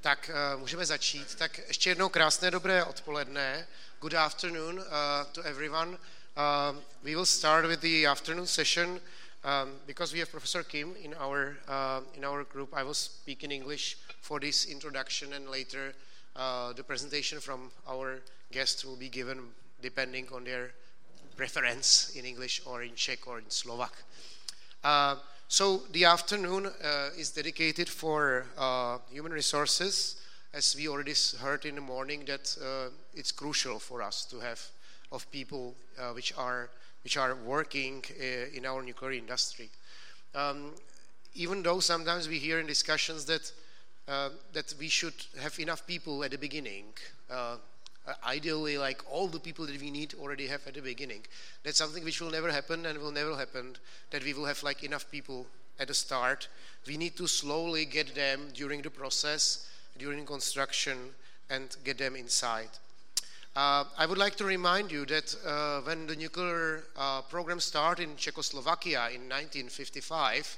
Tak můžeme začít. Tak ještě jednou krásné dobré odpoledne. Good afternoon to everyone. We will start with the afternoon session because we have Professor Kim in our group. I will speak in English for this introduction, and later the presentation from our guests will be given depending on their preference in English or in Czech or in Slovak. So the afternoon is dedicated for human resources. As we already heard in the morning, that it's crucial for us to have of people which are working in our nuclear industry. Even though sometimes we hear in discussions that we should have enough people at the beginning. Ideally, like all the people that we need already have at the beginning. That's something which will never happen and will never happen, that we will have like enough people at the start. We need to slowly get them during the process, during construction, and get them inside. I would like to remind you that when the nuclear program started in Czechoslovakia in 1955,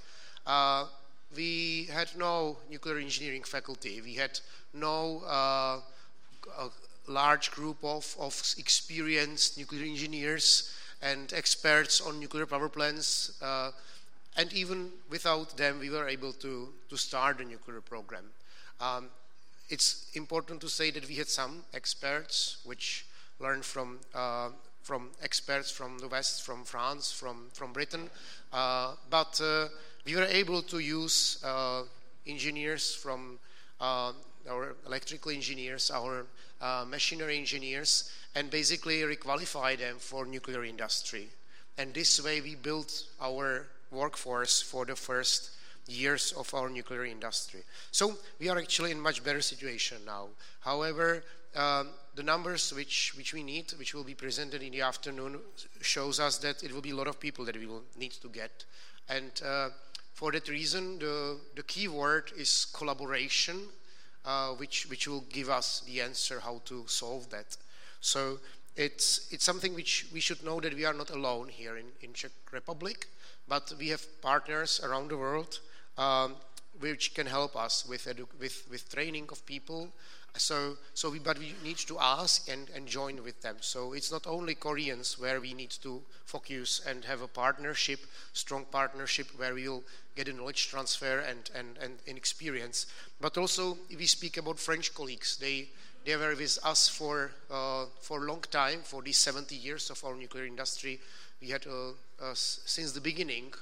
we had no nuclear engineering faculty. We had no large group of experienced nuclear engineers and experts on nuclear power plants, and even without them we were able to start the nuclear program. It's important to say that we had some experts which learned from experts from the West, from France, from Britain, but we were able to use engineers from our electrical engineers, our machinery engineers, and basically requalify them for nuclear industry. And this way we built our workforce for the first years of our nuclear industry. So we are actually in much better situation now. However, the numbers which we need, which will be presented in the afternoon, shows us that it will be a lot of people that we will need to get. And for that reason, the key word is collaboration, which will give us the answer how to solve that. So it's something which we should know, that we are not alone here in Czech Republic, but we have partners around the world which can help us with training of people. But we need to ask and join with them. So it's not only Koreans where we need to focus and have a partnership, strong partnership, where we will get a knowledge transfer and experience. But also, if we speak about French colleagues, they were with us for a long time, for these 70 years of our nuclear industry. We had since the beginning.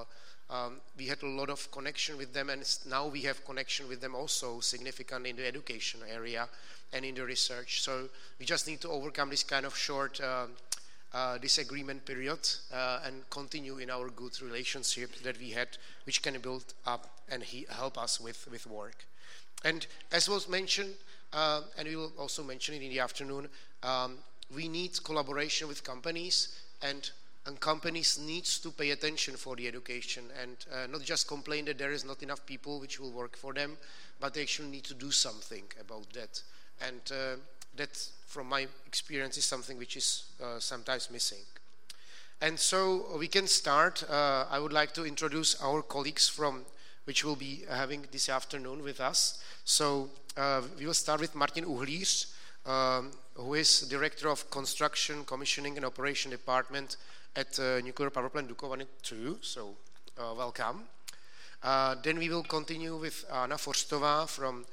We had a lot of connection with them, and now we have connection with them also significant in the education area and in the research. So we just need to overcome this kind of short disagreement period and continue in our good relationship that we had, which can build up and help us with work. And as was mentioned, and we will also mention it in the afternoon, we need collaboration with companies, and companies needs to pay attention for the education and not just complain that there is not enough people which will work for them, but they actually need to do something about that. And that, from my experience, is something which is sometimes missing. And so we can start. I would like to introduce our colleagues which will be having this afternoon with us. So we will start with Martin Uhlíř, who is Director of Construction, Commissioning and Operation Department at Nuclear Power Plant Dukovany II, so welcome. Then we will continue with Anna Forstová from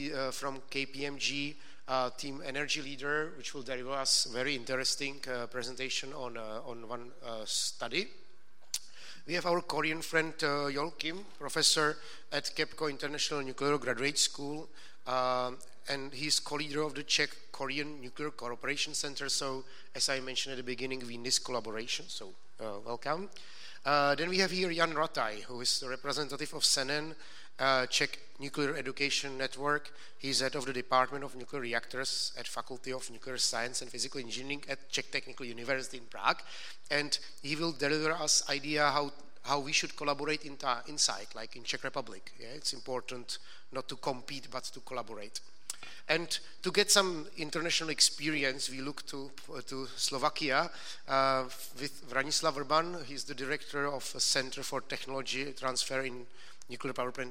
KPMG, Team Energy Leader, which will deliver us very interesting presentation on one study. We have our Korean friend Yeol Kim, professor at KEPCO International Nuclear Graduate School, and he's co-leader of the Czech-Korean Nuclear Cooperation Center. So, as I mentioned at the beginning, we need this collaboration, so welcome. Then we have here Jan Rataj, who is the representative of CENEN, Czech Nuclear Education Network. He's head of the Department of Nuclear Reactors at Faculty of Nuclear Science and Physical Engineering at Czech Technical University in Prague. And he will deliver us idea how we should collaborate inside, like in Czech Republic. Yeah, it's important not to compete, but to collaborate. And to get some international experience, we look to Slovakia with Vranislav Vrban. He's the director of a Center for Technology Transfer in Nuclear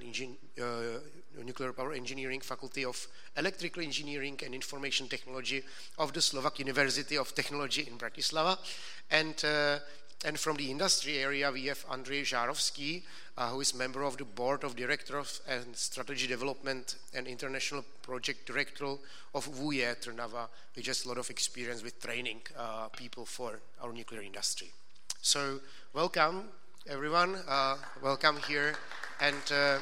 Power Engineering Faculty of Electrical Engineering and Information Technology of the Slovak University of Technology in Bratislava. And from the industry area, we have Andrej Žárovský, who is member of the board of directors and strategy development and international project director of VUE Trnava, which has a lot of experience with training people for our nuclear industry. So welcome, everyone. Welcome here. And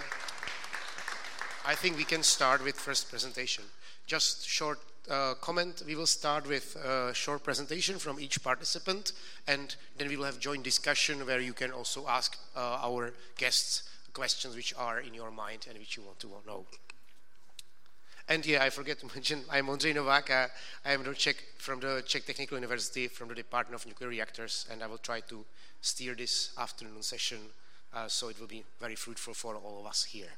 I think we can start with first presentation. Just short comment. We will start with a short presentation from each participant, and then we will have joint discussion where you can also ask our guests questions which are in your mind and which you want to know. And yeah, I forget to mention, I'm Ondřej Novák. I am from the Czech Technical University, from the Department of Nuclear Reactors, and I will try to steer this afternoon session so it will be very fruitful for all of us here.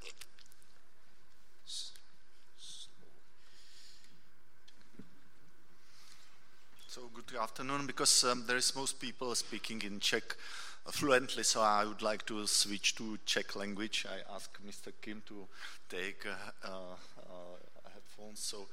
So good afternoon, because there is most people speaking in Czech fluently, so I would like to switch to Czech language. I ask Mr. Kim to take headphones. So,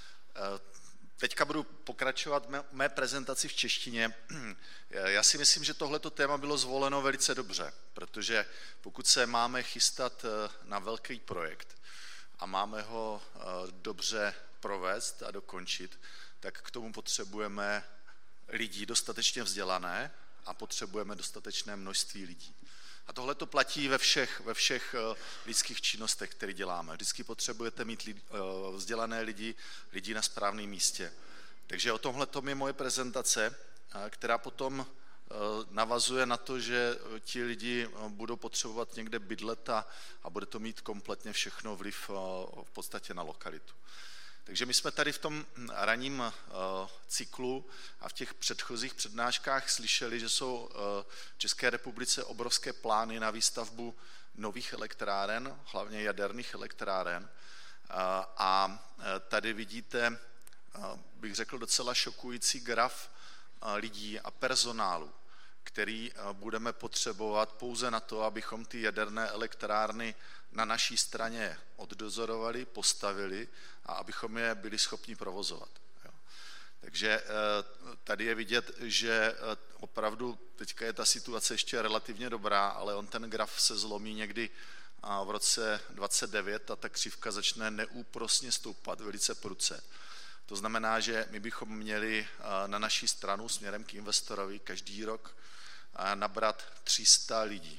teďka budu pokračovat mé prezentaci v češtině. Já si myslím, že tohleto téma bylo zvoleno velice dobře, protože pokud se máme chystat na velký projekt a máme ho dobře provést a dokončit, tak k tomu potřebujeme lidi dostatečně vzdělané a potřebujeme dostatečné množství lidí. A tohle to platí ve všech lidských činnostech, které děláme. Vždycky potřebujete mít vzdělané lidi na správném místě. Takže o tomhle je moje prezentace, která potom navazuje na to, že ti lidi budou potřebovat někde bydlet a bude to mít kompletně všechno vliv v podstatě na lokalitu. Takže my jsme tady v tom ranním cyklu a v těch předchozích přednáškách slyšeli, že jsou v České republice obrovské plány na výstavbu nových elektráren, hlavně jaderných elektráren. A tady vidíte, bych řekl, docela šokující graf lidí a personálu, který budeme potřebovat pouze na to, abychom ty jaderné elektrárny na naší straně oddozorovali, postavili a abychom je byli schopni provozovat. Takže tady je vidět, že opravdu teďka je ta situace ještě relativně dobrá, ale on ten graf se zlomí někdy v roce 2029 a ta křivka začne neúprosně stoupat velice prudce. To znamená, že my bychom měli na naší stranu směrem k investorovi každý rok nabrat 300 lidí.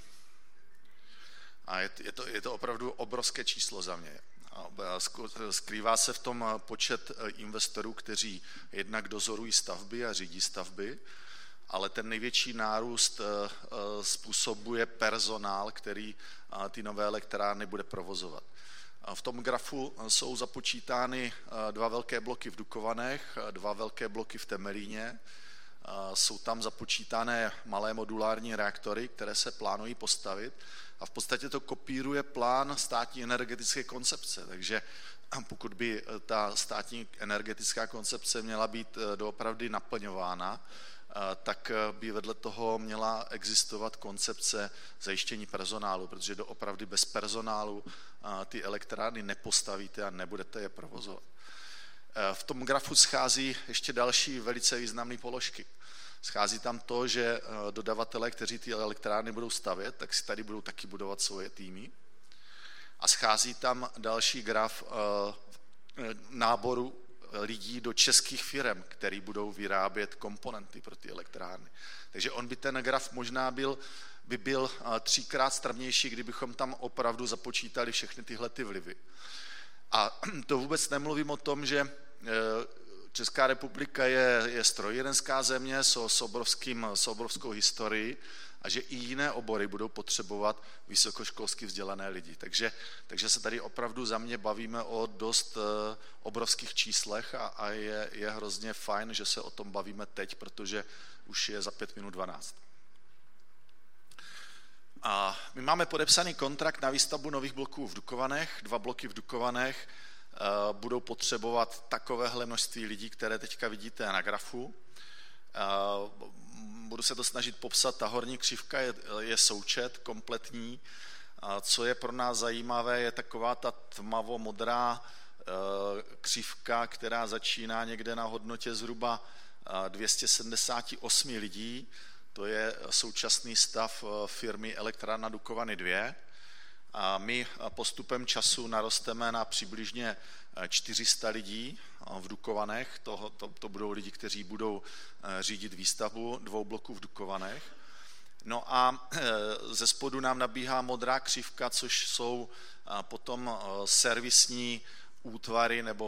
A je to opravdu obrovské číslo za mě. Skrývá se v tom počet investorů, kteří jednak dozorují stavby a řídí stavby, ale ten největší nárůst způsobuje personál, který ty nové elektrárny bude provozovat. V tom grafu jsou započítány 2 velké bloky v Dukovanech, 2 velké bloky v Temelíně. Jsou tam započítané malé modulární reaktory, které se plánují postavit a v podstatě to kopíruje plán státní energetické koncepce. Takže pokud by ta státní energetická koncepce měla být doopravdy naplňována, tak by vedle toho měla existovat koncepce zajištění personálu, protože doopravdy bez personálu ty elektrárny nepostavíte a nebudete je provozovat. V tom grafu schází ještě další velice významné položky. Schází tam to, že dodavatelé, kteří ty elektrárny budou stavět, tak si tady budou taky budovat svoje týmy. A schází tam další graf náboru lidí do českých firm, který budou vyrábět komponenty pro ty elektrárny. Takže ten graf možná by byl 3krát strmější, kdybychom tam opravdu započítali všechny tyhle ty vlivy. A to vůbec nemluvím o tom, že Česká republika je strojírenská země s obrovskou historií a že i jiné obory budou potřebovat vysokoškolsky vzdělané lidi. Takže se tady opravdu za mě bavíme o dost obrovských číslech a je hrozně fajn, že se o tom bavíme teď, protože už je za 5 minut 12. A my máme podepsaný kontrakt na výstavbu nových bloků v Dukovanech. 2 bloky v Dukovanech budou potřebovat takovéhle množství lidí, které teďka vidíte na grafu. Budu se to snažit popsat, ta horní křivka je součet kompletní Co je pro nás zajímavé, je taková ta tmavomodrá křivka, která začíná někde na hodnotě zhruba 278 lidí. To je současný stav firmy Elektrárna Dukovany 2. A my postupem času narosteme na přibližně 400 lidí v Dukovanech. To budou lidi, kteří budou řídit výstavbu 2 bloků v Dukovanech. No a ze spodu nám nabíhá modrá křivka, což jsou potom servisní útvary nebo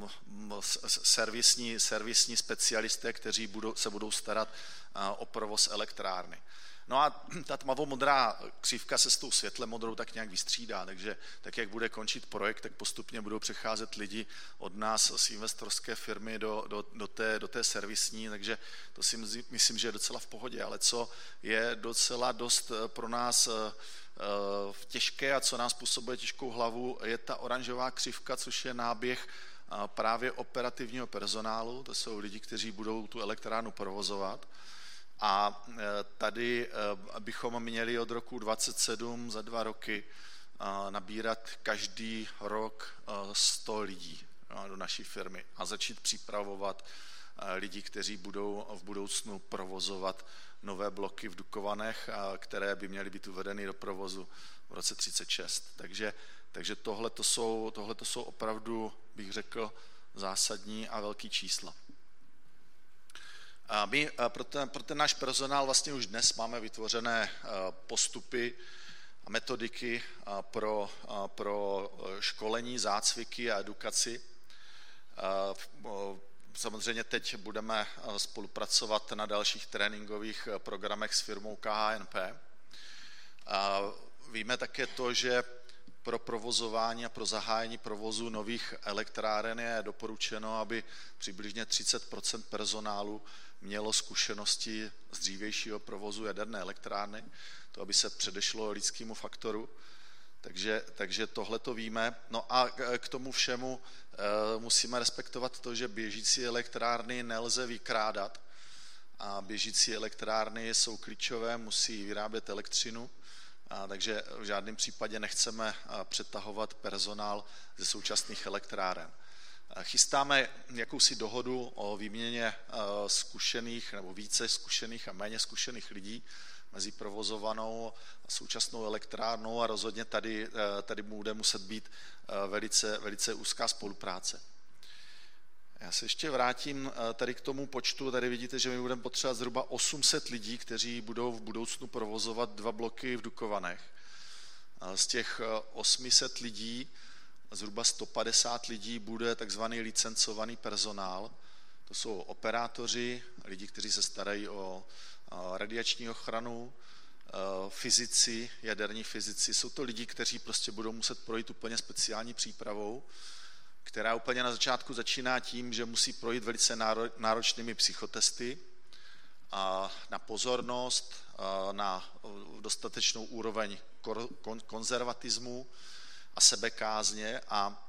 servisní specialisté, kteří se budou starat o provoz elektrárny. No a ta tmavomodrá křivka se s tou světle modrou tak nějak vystřídá, takže tak, jak bude končit projekt, tak postupně budou přecházet lidi od nás z investorské firmy do té servisní, takže to si myslím, že je docela v pohodě, ale co je docela dost pro nás těžké a co nám způsobuje těžkou hlavu, je ta oranžová křivka, což je náběh právě operativního personálu, to jsou lidi, kteří budou tu elektrárnu provozovat. A tady bychom měli od roku 2027 za 2 roky nabírat každý rok 100 lidí do naší firmy a začít připravovat lidi, kteří budou v budoucnu provozovat nové bloky v Dukovanech, které by měly být uvedeny do provozu v roce 2036. Takže tohle jsou opravdu, bych řekl, zásadní a velký čísla. My pro ten náš personál vlastně už dnes máme vytvořené postupy a metodiky pro školení, zácviky a edukaci. Samozřejmě teď budeme spolupracovat na dalších tréninkových programech s firmou KHNP. Víme také to, že pro provozování a pro zahájení provozu nových elektráren je doporučeno, aby přibližně 30% personálu mělo zkušenosti z dřívějšího provozu jaderné elektrárny, to aby se předešlo lidskému faktoru. Takže tohle to víme. No a k tomu všemu musíme respektovat to, že běžící elektrárny nelze vykrádat a běžící elektrárny jsou klíčové, musí vyrábět elektřinu, takže v žádném případě nechceme přetahovat personál ze současných elektráren. Chystáme jakousi dohodu o výměně zkušených nebo více zkušených a méně zkušených lidí mezi provozovanou a současnou elektrárnou a rozhodně tady bude muset být velice úzká spolupráce. Já se ještě vrátím tady k tomu počtu. Tady vidíte, že my budeme potřebovat zhruba 800 lidí, kteří budou v budoucnu provozovat 2 bloky v Dukovanech. Z těch 800 lidí zhruba 150 lidí bude takzvaný licencovaný personál. To jsou operátoři, lidi, kteří se starají o radiační ochranu, fyzici, jaderní fyzici. Jsou to lidi, kteří prostě budou muset projít úplně speciální přípravou, která úplně na začátku začíná tím, že musí projít velice náročnými psychotesty na pozornost, na dostatečnou úroveň konzervatismu a sebekázně a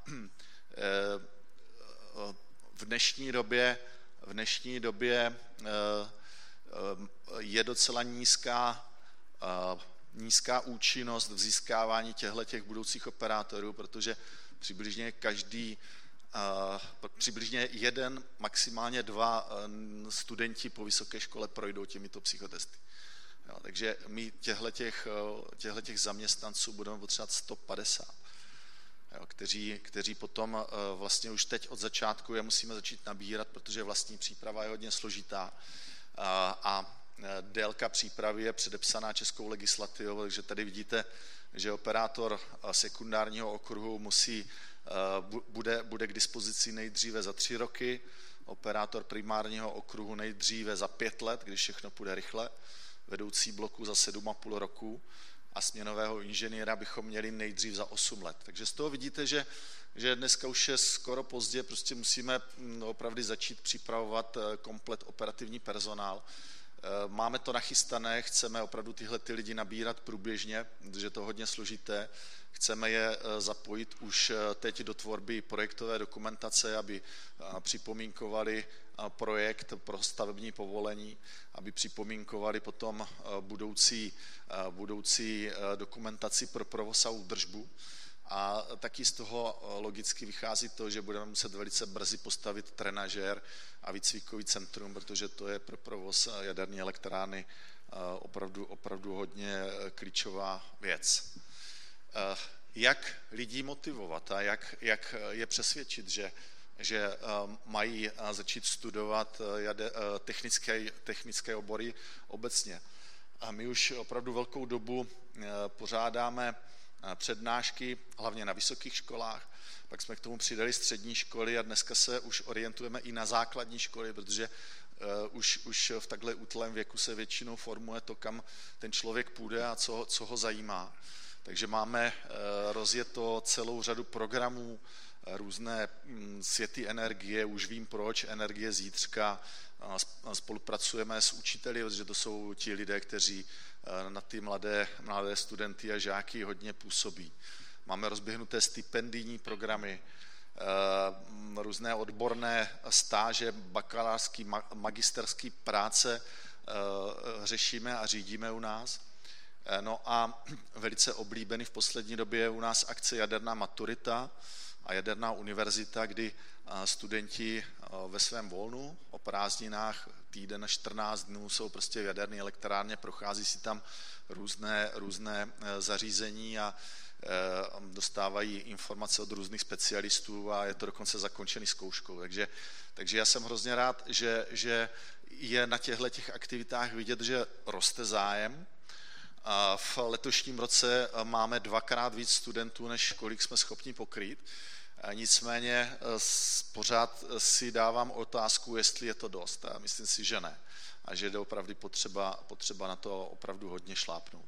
v dnešní době je docela nízká účinnost v získávání těchto budoucích operátorů, protože přibližně 1, maximálně 2 studenti po vysoké škole projdou těmito psychotesty. Jo, takže my těchto zaměstnanců budeme potřebovat 150, jo, kteří potom vlastně už teď od začátku je musíme začít nabírat, protože vlastní příprava je hodně složitá a délka přípravy je předepsaná českou legislativou, takže tady vidíte, že operátor sekundárního okruhu bude k dispozici nejdříve za 3 roky, operátor primárního okruhu nejdříve za 5 let, když všechno půjde rychle, vedoucí bloku za 7,5 roku a směnového inženýra bychom měli nejdřív za 8 let. Takže z toho vidíte, že dneska už je skoro pozdě, prostě musíme opravdu začít připravovat komplet operativní personál. Máme to nachystané, chceme opravdu tyhle ty lidi nabírat průběžně, protože je to hodně složité. Chceme je zapojit už teď do tvorby projektové dokumentace, aby připomínkovali projekt pro stavební povolení, aby připomínkovali potom budoucí dokumentaci pro provoz a údržbu. A taky z toho logicky vychází to, že budeme muset velice brzy postavit trenažér a výcvikový centrum, protože to je pro provoz jaderné elektrárny opravdu hodně klíčová věc. Jak lidi motivovat a jak je přesvědčit, že mají začít studovat technické obory obecně. A my už opravdu velkou dobu pořádáme přednášky, hlavně na vysokých školách, pak jsme k tomu přidali střední školy a dneska se už orientujeme i na základní školy, protože už v takhle útlém věku se většinou formuje to, kam ten člověk půjde a co ho zajímá. Takže máme rozjeto celou řadu programů, různé světy energie, už vím proč, energie zítřka, spolupracujeme s učiteli, protože to jsou ti lidé, kteří na ty mladé studenty a žáky hodně působí. Máme rozběhnuté stipendijní programy, různé odborné stáže, bakalářský, magisterský práce řešíme a řídíme u nás. No a velice oblíbený v poslední době je u nás akce Jaderná maturita a Jaderná univerzita, kdy studenti ve svém volnu o prázdninách týden 14 dnů jsou prostě v jaderné elektrárně, prochází si tam různé zařízení a dostávají informace od různých specialistů a je to dokonce zakončený zkouškou. Takže já jsem hrozně rád, že je na těchto aktivitách vidět, že roste zájem. V letošním roce máme 2x víc studentů, než kolik jsme schopni pokrýt. Nicméně pořád si dávám otázku, jestli je to dost. A myslím si, že ne. A že je opravdu potřeba na to opravdu hodně šlápnout.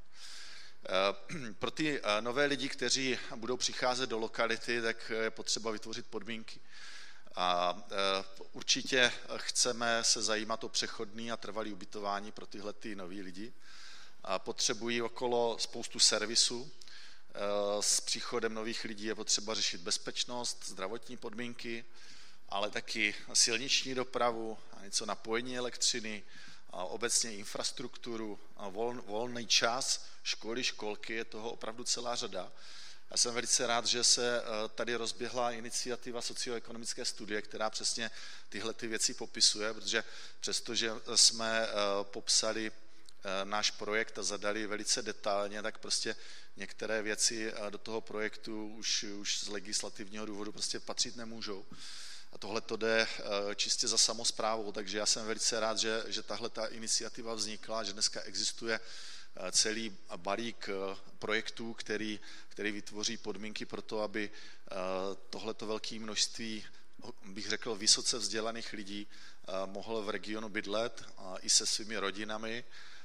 Pro ty nové lidi, kteří budou přicházet do lokality, tak je potřeba vytvořit podmínky. A určitě chceme se zajímat o přechodný a trvalý ubytování pro tyhle ty nový lidi. A potřebují okolo spoustu servisů. S příchodem nových lidí je potřeba řešit bezpečnost, zdravotní podmínky, ale taky silniční dopravu, něco napojení elektřiny, a obecně infrastrukturu, a volný čas, školy, školky, je toho opravdu celá řada. Já jsem velice rád, že se tady rozběhla iniciativa socioekonomické studie, která přesně tyhle ty věci popisuje, protože přestože jsme popsali náš projekt a zadali velice detailně, tak prostě některé věci do toho projektu už z legislativního důvodu prostě patřit nemůžou. A tohle to jde čistě za samosprávou, takže já jsem velice rád, že tahle ta iniciativa vznikla, že dneska existuje celý balík projektů, který vytvoří podmínky pro to, aby tohleto velké množství, bych řekl, vysoce vzdělaných lidí mohlo v regionu bydlet i se svými rodinami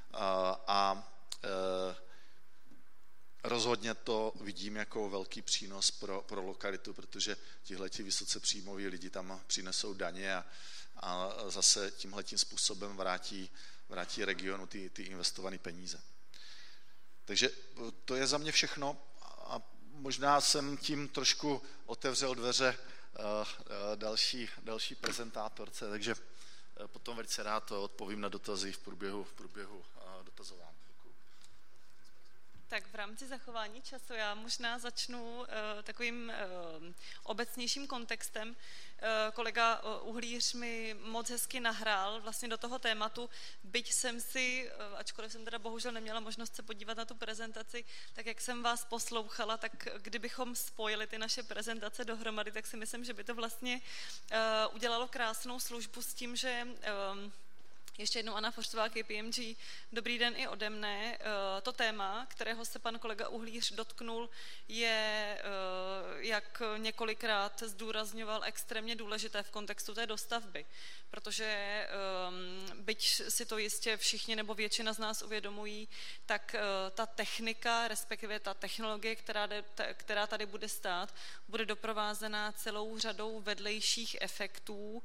a rozhodně to vidím jako velký přínos pro lokalitu, protože tihleti vysoce příjmoví lidi tam přinesou daně a zase tímhletím způsobem vrátí regionu ty investované peníze. Takže to je za mě všechno a možná jsem tím trošku otevřel dveře další prezentátorce, takže potom velice rád odpovím na dotazy v průběhu dotazování. Tak v rámci zachování času já možná začnu takovým obecnějším kontextem. Kolega Uhlíř mi moc hezky nahrál vlastně do toho tématu, byť jsem si, ačkoliv jsem teda bohužel neměla možnost se podívat na tu prezentaci, tak jak jsem vás poslouchala, tak kdybychom spojili ty naše prezentace dohromady, tak si myslím, že by to vlastně udělalo krásnou službu s tím, že ještě jednou Anna Forštová, KPMG, dobrý den i ode mne. To téma, kterého se pan kolega Uhlíř dotknul, je, jak několikrát zdůrazňoval, extrémně důležité v kontextu té dostavby, protože byť si to jistě všichni nebo většina z nás uvědomují, tak ta technika, respektive ta technologie, která tady bude stát, bude doprovázená celou řadou vedlejších efektů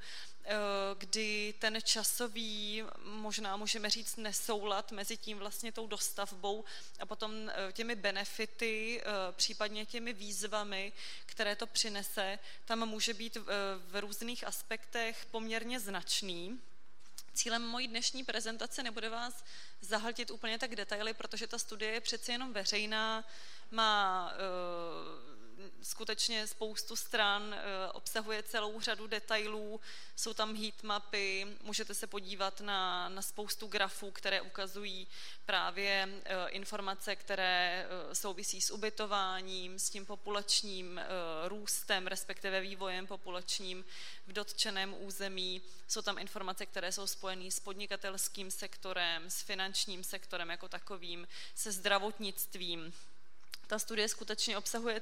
kdy ten časový, možná můžeme říct, nesoulad mezi tím vlastně tou dostavbou a potom těmi benefity, případně těmi výzvami, které to přinese, tam může být v různých aspektech poměrně značný. Cílem mojí dnešní prezentace nebude vás zahltit úplně tak detaily, protože ta studie je přeci jenom veřejná, má skutečně spoustu stran, obsahuje celou řadu detailů, jsou tam heatmapy, můžete se podívat na spoustu grafů, které ukazují právě informace, které souvisí s ubytováním, s tím populačním růstem, respektive vývojem populačním v dotčeném území. Jsou tam informace, které jsou spojené s podnikatelským sektorem, s finančním sektorem jako takovým, se zdravotnictvím. Ta studie skutečně obsahuje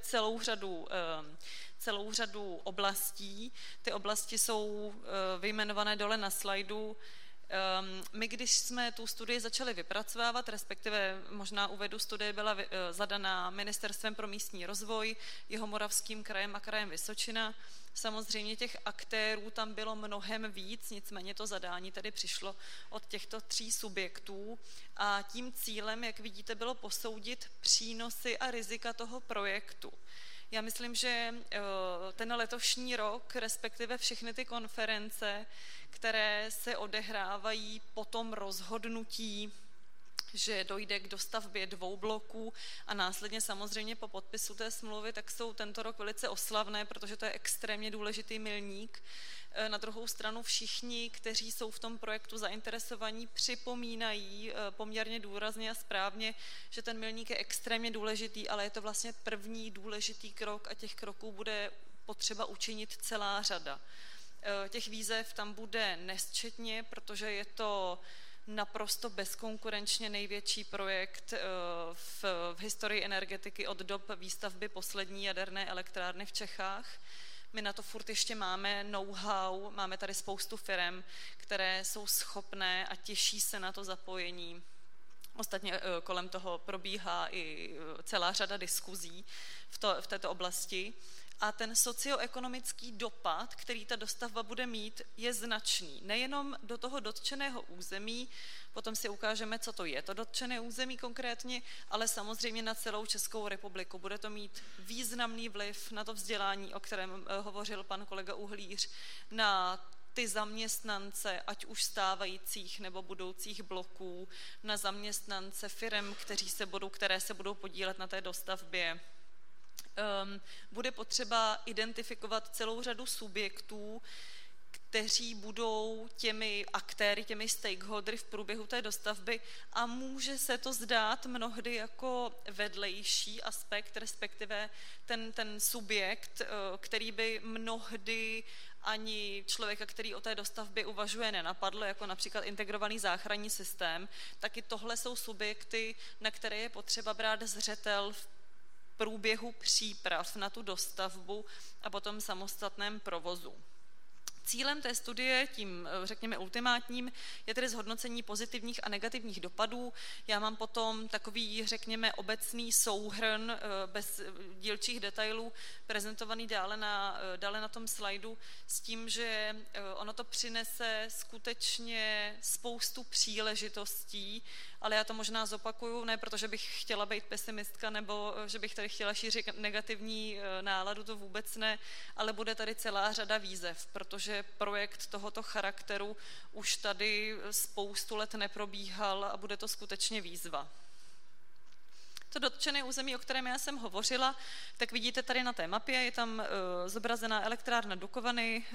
celou řadu oblastí. Ty oblasti jsou vyjmenované dole na slajdu. My, když jsme tu studii začali vypracovávat, respektive možná uvedu, studie byla zadaná Ministerstvem pro místní rozvoj, Jihomoravským krajem a krajem Vysočina. Samozřejmě těch aktérů tam bylo mnohem víc, nicméně to zadání tedy přišlo od těchto 3 subjektů a tím cílem, jak vidíte, bylo posoudit přínosy a rizika toho projektu. Já myslím, že ten letošní rok, respektive všechny ty konference, které se odehrávají po tom rozhodnutí, že dojde k dostavbě 2 bloků a následně samozřejmě po podpisu té smlouvy, tak jsou tento rok velice oslavné, protože to je extrémně důležitý milník. Na druhou stranu všichni, kteří jsou v tom projektu zainteresovaní, připomínají poměrně důrazně a správně, že ten milník je extrémně důležitý, ale je to vlastně první důležitý krok a těch kroků bude potřeba učinit celá řada. Těch výzev tam bude nesčetně, protože je to naprosto bezkonkurenčně největší projekt v historii energetiky od dob výstavby poslední jaderné elektrárny v Čechách. My na to furt ještě máme know-how, máme tady spoustu firem, které jsou schopné a těší se na to zapojení. Ostatně kolem toho probíhá i celá řada diskuzí v této oblasti. A ten socioekonomický dopad, který ta dostavba bude mít, je značný. Nejenom do toho dotčeného území, potom si ukážeme, co to je to dotčené území konkrétně, ale samozřejmě na celou Českou republiku. Bude to mít významný vliv na to vzdělání, o kterém hovořil pan kolega Uhlíř, na ty zaměstnance, ať už stávajících nebo budoucích bloků, na zaměstnance firem, které se budou podílet na té dostavbě. Bude potřeba identifikovat celou řadu subjektů, kteří budou těmi aktéry, těmi stakeholdery v průběhu té dostavby a může se to zdát mnohdy jako vedlejší aspekt, respektive ten subjekt, který by mnohdy ani člověka, který o té dostavbě uvažuje, nenapadl, jako například integrovaný záchranný systém, tak i tohle jsou subjekty, na které je potřeba brát zřetel v průběhu příprav na tu dostavbu a potom samostatném provozu. Cílem té studie, tím řekněme ultimátním, je tedy zhodnocení pozitivních a negativních dopadů. Já mám potom takový, řekněme, obecný souhrn bez dílčích detailů prezentovaný dále na tom slajdu s tím, že ono to přinese skutečně spoustu příležitostí, ale já to možná zopakuju, ne protože bych chtěla být pesimistka nebo že bych tady chtěla šířit negativní náladu, to vůbec ne, ale bude tady celá řada výzev, protože projekt tohoto charakteru už tady spoustu let neprobíhal a bude to skutečně výzva. To dotčené území, o kterém já jsem hovořila, tak vidíte tady na té mapě, je tam zobrazená elektrárna Dukovany,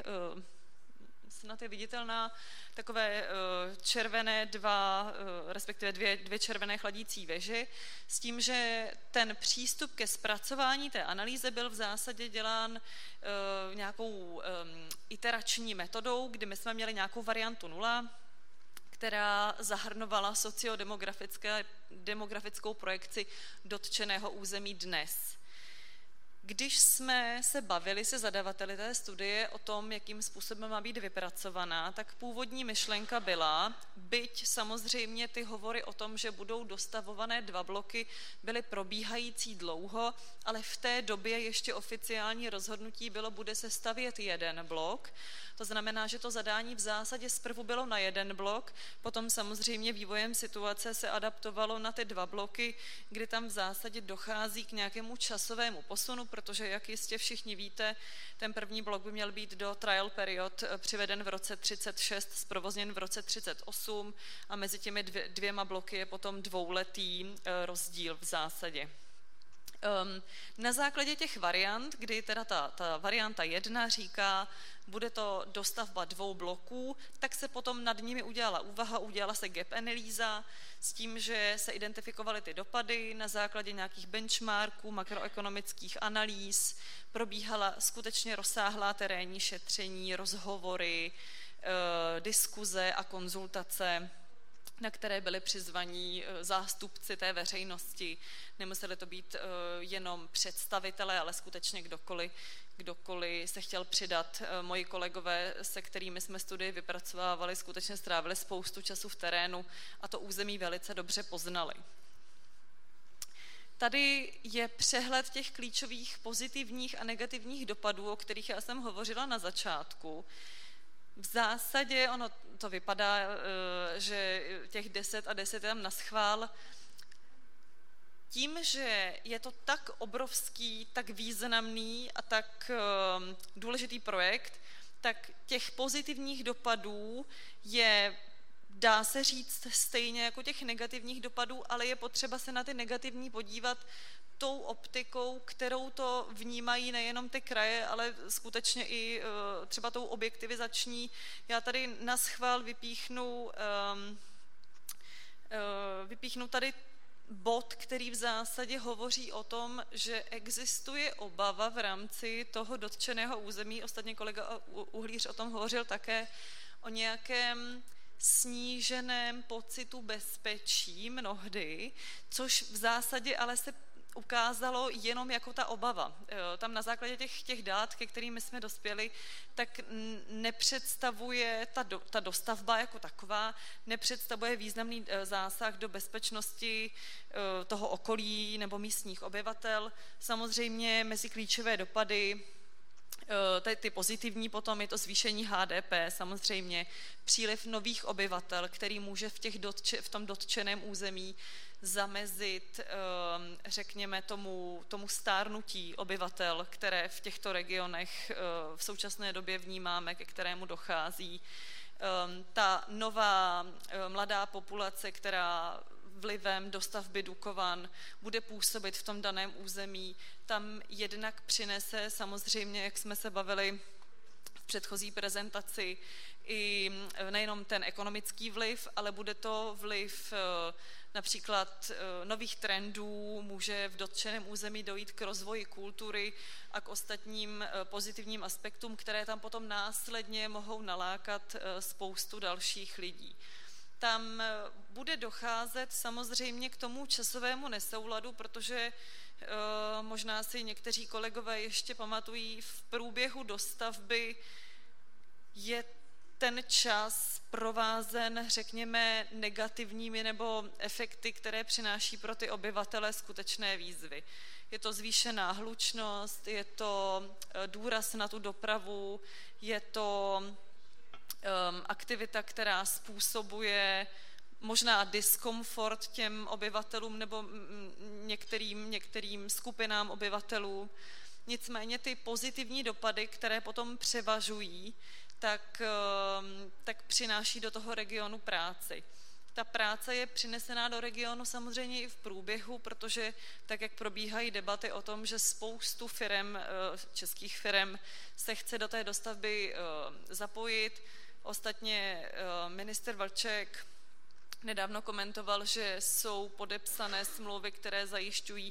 snad je viditelná, takové červené respektive dvě červené chladící věže, s tím, že ten přístup ke zpracování té analýzy byl v zásadě dělán nějakou iterační metodou, kdy my jsme měli nějakou variantu 0, která zahrnovala sociodemografickou projekci dotčeného území dnes. Když jsme se bavili se zadavateli té studie o tom, jakým způsobem má být vypracovaná, tak původní myšlenka byla, byť samozřejmě ty hovory o tom, že budou dostavované 2 bloky, byly probíhající dlouho, ale v té době ještě oficiální rozhodnutí bylo, bude se stavět 1 blok. To znamená, že to zadání v zásadě zprvu bylo na 1 blok, potom samozřejmě vývojem situace se adaptovalo na ty 2 bloky, kdy tam v zásadě dochází k nějakému časovému posunu, protože, jak jistě všichni víte, ten první blok by měl být do trial period přiveden v roce 36, zprovozněn v roce 38 a mezi těmi 2 bloky je potom 2letý rozdíl v zásadě. Na základě těch variant, kdy teda ta varianta 1 říká, bude to dostavba 2 bloků, tak se potom nad nimi udělala úvaha, udělala se gap analýza s tím, že se identifikovaly ty dopady na základě nějakých benchmarků, makroekonomických analýz, probíhala skutečně rozsáhlá terénní šetření, rozhovory, diskuze a konzultace, na které byli přizvaní zástupci té veřejnosti. Nemuseli to být jenom představitelé, ale skutečně kdokoliv se chtěl přidat. Moji kolegové, se kterými jsme studii vypracovávali, skutečně strávili spoustu času v terénu a to území velice dobře poznali. Tady je přehled těch klíčových pozitivních a negativních dopadů, o kterých já jsem hovořila na začátku. V zásadě ono to vypadá, že těch 10 a 10 je tam naschvál. Tím, že je to tak obrovský, tak významný a tak důležitý projekt, tak těch pozitivních dopadů je, dá se říct, stejně jako těch negativních dopadů, ale je potřeba se na ty negativní podívat tou optikou, kterou to vnímají nejenom ty kraje, ale skutečně i třeba tou objektivizační. Já tady naschvál vypíchnu tady bod, který v zásadě hovoří o tom, že existuje obava v rámci toho dotčeného území, ostatně kolega Uhlíř o tom hovořil také, o nějakém sníženém pocitu bezpečí mnohdy, což v zásadě ale se ukázalo jenom jako ta obava. Tam na základě těch dát, ke kterým jsme dospěli, tak nepředstavuje ta dostavba jako taková, nepředstavuje významný zásah do bezpečnosti toho okolí nebo místních obyvatel. Samozřejmě mezi klíčové dopady ty pozitivní potom je to zvýšení HDP, samozřejmě příliv nových obyvatel, který může v tom dotčeném území zamezit, řekněme, tomu stárnutí obyvatel, které v těchto regionech v současné době vnímáme, ke kterému dochází. Ta nová mladá populace, která vlivem dostavby Dukovan bude působit v tom daném území, tam jednak přinese samozřejmě, jak jsme se bavili v předchozí prezentaci, i nejenom ten ekonomický vliv, ale bude to vliv například nových trendů, může v dotčeném území dojít k rozvoji kultury a k ostatním pozitivním aspektům, které tam potom následně mohou nalákat spoustu dalších lidí. Tam bude docházet samozřejmě k tomu časovému nesouladu, protože možná si někteří kolegové ještě pamatují, v průběhu dostavby je ten čas provázen, řekněme, negativními nebo efekty, které přináší pro ty obyvatele skutečné výzvy. Je to zvýšená hlučnost, je to důraz na tu dopravu, je to aktivita, která způsobuje možná diskomfort těm obyvatelům nebo některým skupinám obyvatelů. Nicméně ty pozitivní dopady, které potom převažují, tak přináší do toho regionu práci. Ta práce je přinesená do regionu samozřejmě i v průběhu, protože tak, jak probíhají debaty o tom, že spoustu českých firem se chce do té dostavby zapojit. Ostatně ministr Vlček nedávno komentoval, že jsou podepsané smlouvy, které zajišťují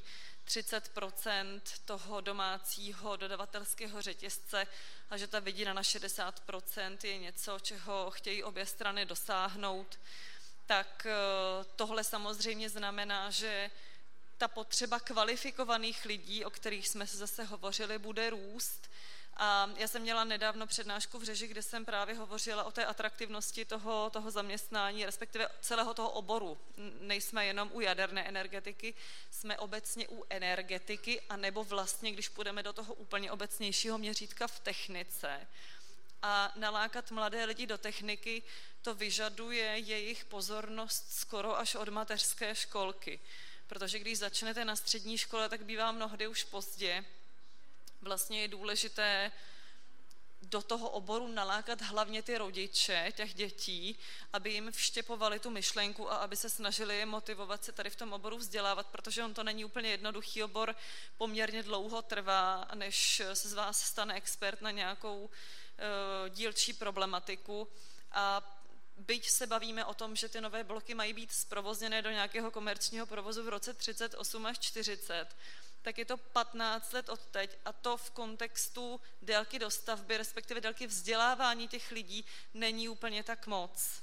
30% toho domácího dodavatelského řetězce a že ta vidina na 60% je něco, čeho chtějí obě strany dosáhnout. Tak tohle samozřejmě znamená, že ta potřeba kvalifikovaných lidí, o kterých jsme se zase hovořili, bude růst. A já jsem měla nedávno přednášku v Řeži, kde jsem právě hovořila o té atraktivnosti toho zaměstnání, respektive celého toho oboru. Nejsme jenom u jaderné energetiky, jsme obecně u energetiky, anebo vlastně, když půjdeme do toho úplně obecnějšího měřítka v technice. A nalákat mladé lidi do techniky, to vyžaduje jejich pozornost skoro až od mateřské školky. Protože když začnete na střední škole, tak bývá mnohdy už pozdě. Vlastně je důležité do toho oboru nalákat hlavně ty rodiče těch dětí, aby jim vštěpovali tu myšlenku a aby se snažili je motivovat se tady v tom oboru vzdělávat, protože on to není úplně jednoduchý obor, poměrně dlouho trvá, než se z vás stane expert na nějakou dílčí problematiku. A byť se bavíme o tom, že ty nové bloky mají být zprovozněné do nějakého komerčního provozu v roce 38 až 40, tak je to 15 let od teď a to v kontextu délky dostavby, respektive délky vzdělávání těch lidí není úplně tak moc.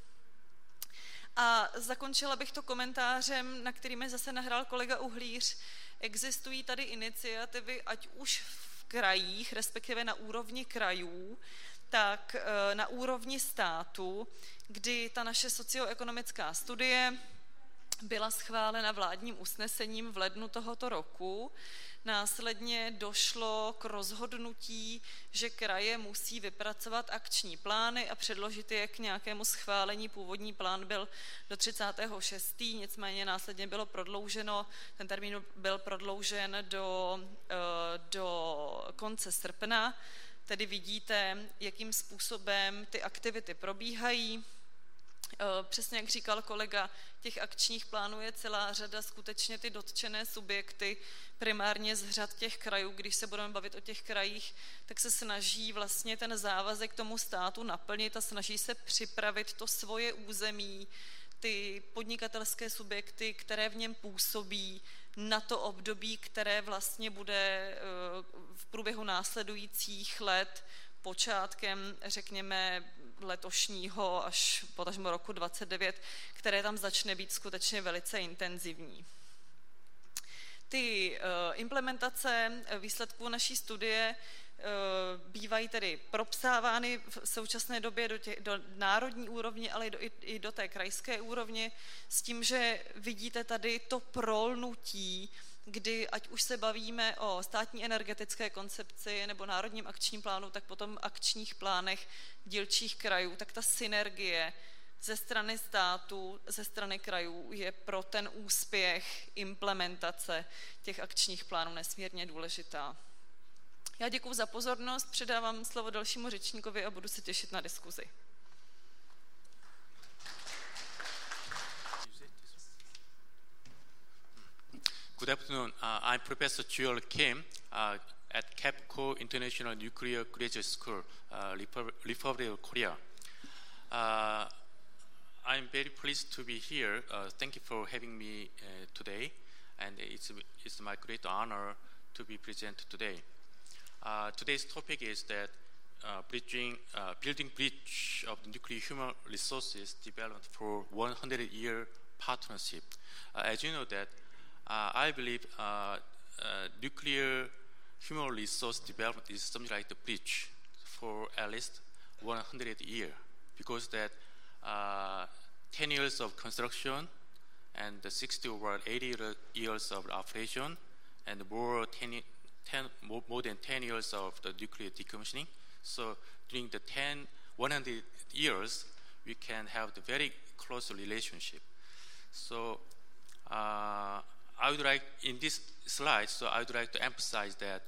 A zakončila bych to komentářem, na který mi zase nahrál kolega Uhlíř. Existují tady iniciativy, ať už v krajích, respektive na úrovni krajů, tak na úrovni státu, kdy ta naše socioekonomická studie byla schválena vládním usnesením v lednu tohoto roku. Následně došlo k rozhodnutí, že kraje musí vypracovat akční plány a předložit je k nějakému schválení. Původní plán byl do 36. Nicméně následně bylo prodlouženo, ten termín byl prodloužen do konce srpna. Tedy vidíte, jakým způsobem ty aktivity probíhají. Přesně jak říkal kolega, těch akčních plánů je celá řada, skutečně ty dotčené subjekty, primárně z řad těch krajů, když se budeme bavit o těch krajích, tak se snaží vlastně ten závazek tomu státu naplnit a snaží se připravit to svoje území, ty podnikatelské subjekty, které v něm působí, na to období, které vlastně bude v průběhu následujících let, počátkem, řekněme, letošního až potažmo roku 29, které tam začne být skutečně velice intenzivní. Ty implementace výsledků naší studie bývají tedy propsávány v současné době do národní úrovně, ale i do té krajské úrovně, s tím, že vidíte tady to prolnutí, kdy ať už se bavíme o státní energetické koncepci nebo národním akčním plánu, tak potom akčních plánech dílčích krajů, tak ta synergie ze strany státu, ze strany krajů je pro ten úspěch implementace těch akčních plánů nesmírně důležitá. Já děkuji za pozornost, předávám slovo dalšímu řečníkovi a budu se těšit na diskuzi. Good afternoon. I'm Professor Joel Kim at KEPCO International Nuclear Graduate School, Republic of Korea. I'm very pleased to be here. Thank you for having me today, and it's my great honor to be present today. Today's topic is that building bridge of the nuclear human resources development for 100-year partnership. As you know that, I believe nuclear human resource development is something like the bridge for at least 100 years, because that 10 years of construction and 60 or 80 years of operation and more than 10 years of the nuclear decommissioning. So during the 100 years, we can have the very close relationship. So I would like, in this slide, I would like to emphasize that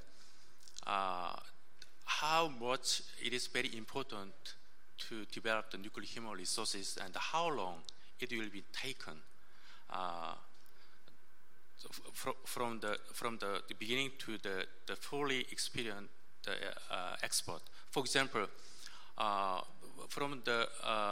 how much it is very important to develop the nuclear human resources and how long it will be taken from the beginning to the fully experienced export. For example, from the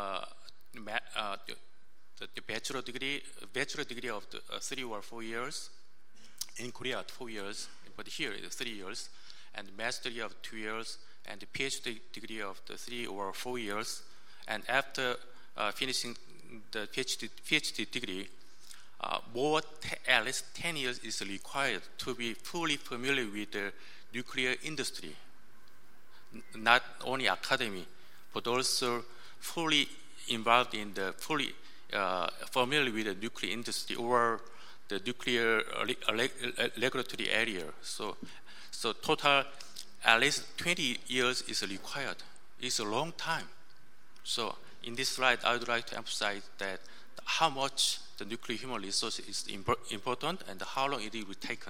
bachelor degree of 3 or 4 years, in Korea 4 years, but here it's 3 years, and master degree of 2 years, and the PhD degree of the 3 or 4 years, and after finishing the PhD degree, at least 10 years is required to be fully familiar with the nuclear industry. Not only academy, but also fully involved in the familiar with the nuclear industry or the nuclear regulatory area. So total at least 20 years is required. It's a long time. So in this slide, I would like to emphasize that how much the nuclear human resource is important and how long it will be taken.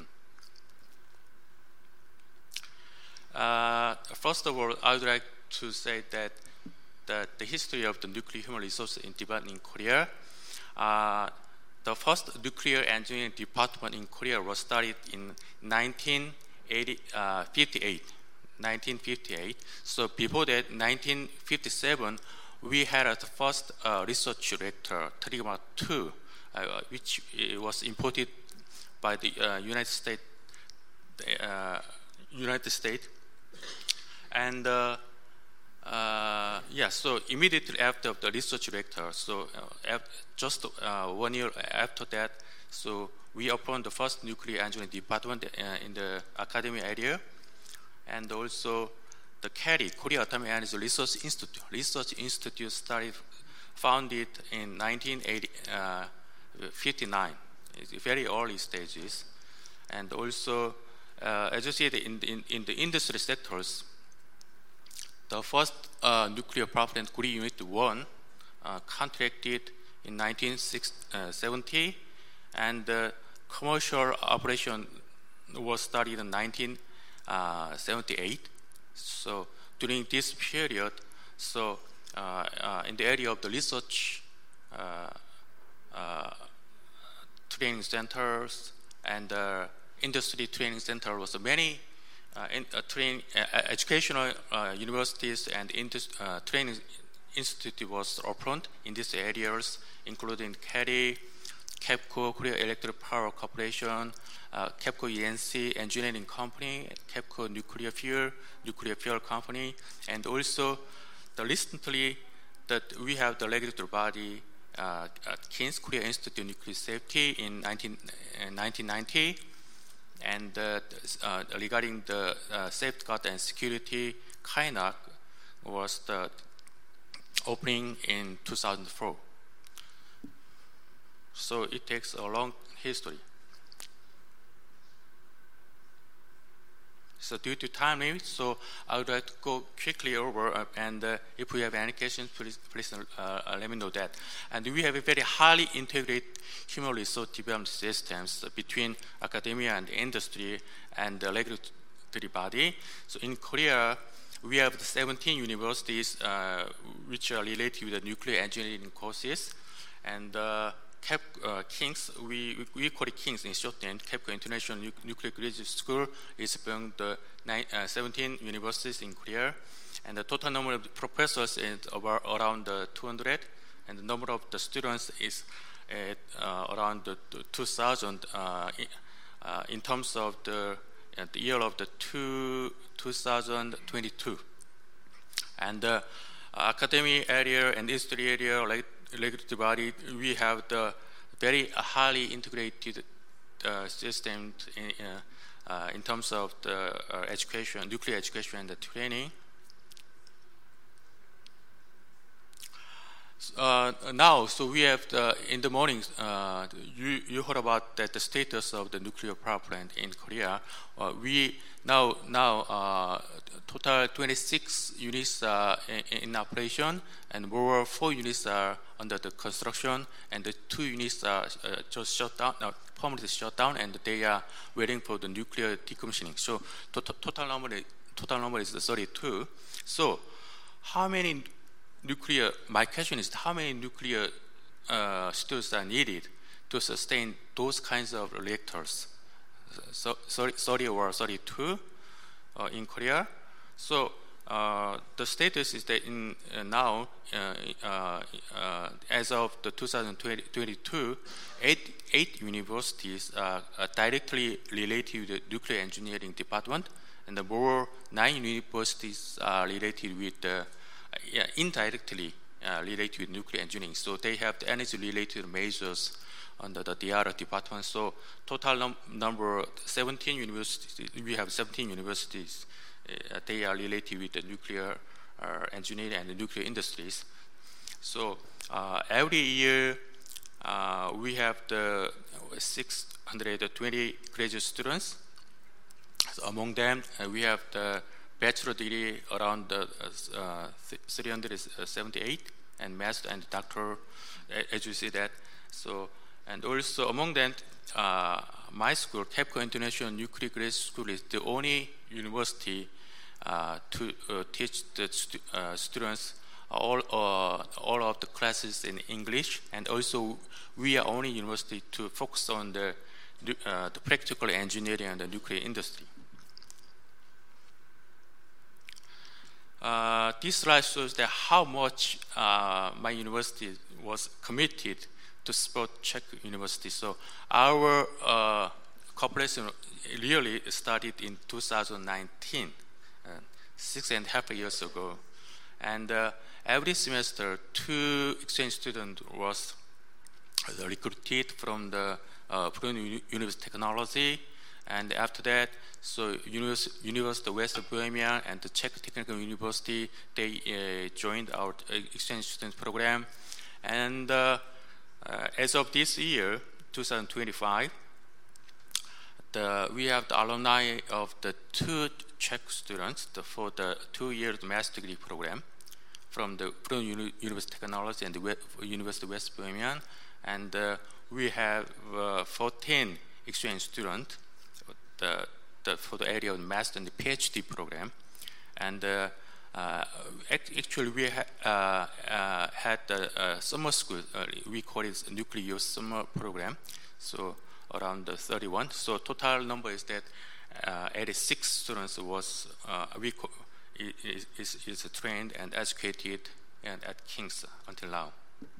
First of all, I would like to say that the history of the nuclear human resource in development in Korea. The first nuclear engineering department in Korea was started in 1958. So before that, 1957, we had the first research reactor, Trigema 2, which was imported by the United States. And so immediately after the research reactor, so just 1 year after that, so we opened the first nuclear engineering department in the academic area, and also the KERI, Korea Atomic Energy Research Institute started, founded in 1959. It's very early stages, and also associated in the industry sectors. The first nuclear power plant, Guri Unit 1, contracted in 1970, and the commercial operation was started in 1978. So during this period, so in the area of the research training centers and industry training center was many educational universities and training institute was opened in these areas, including KERI, KEPCO, Korea Electric Power Corporation, KEPCO ENC Engineering Company, KEPCO Nuclear Fuel Company, and also recently that we have the regulatory body at KINS, Korea Institute of Nuclear Safety in 1990, and regarding the safeguard and security, KAINAC was the opening in 2004. So it takes a long history. So due to time limit, so I would like to go quickly over, and if we have any questions, please let me know that. And we have a very highly integrated human resource development systems between academia and industry and the regulatory body. So in Korea, we have 17 universities which are related to the nuclear engineering courses, and KINS, we call it KINS in shorthand. KEPCO International Nuclear Graduate School is among the 17 universities in Korea, and the total number of professors is around 200, and the number of the students is around 2,000 in terms of the year of the 2022. And the academic area and industry area, regulatory body, we have the very highly integrated system in terms of the education, nuclear education and the training. Now, so we have in the morning, you heard about the status of the nuclear power plant in Korea. We now total 26 units are in operation, and more 4 units are under the construction, and the 2 units are just shut down, permanently shut down, and they are waiting for the nuclear decommissioning. So total number is 32. So how many nuclear? My question is, how many nuclear students are needed to sustain those kinds of reactors? So 30 or 32 in Korea. So the status is that in now, as of the 2022, eight universities are directly related to the nuclear engineering department, and the more 9 universities are related with indirectly related with nuclear engineering. So they have the energy-related measures under the other department. So total number 17 universities. We have 17 universities. They are related with the nuclear engineering and the nuclear industries. So every year we have the 620 graduate students. So among them, we have the bachelor degree around 378, and master and doctor, as you see that. So, and also among them, my school, TEPCO International Nuclear Graduate School, is the only university to teach the students all of the classes in English, and also we are only university to focus on the practical engineering and the nuclear industry. This slide shows that how much my university was committed to support Czech University. So our cooperation really started in 2019, 6.5 years ago. And every semester, 2 exchange students was recruited from the Brno University Technology. And after that, so University of West Bohemia and the Czech Technical University, they joined our exchange student program. And as of this year, 2025, we have the alumni of the 2 Czech students for the 2-year master degree program from the Brno University Technology and the University of West Bohemia. And we have 14 exchange students for the area of master and the PhD program. And actually we had the summer school, we call it nuclear youth summer program, so around 31. So total number is that 86 students was is trained and educated and at King's until now.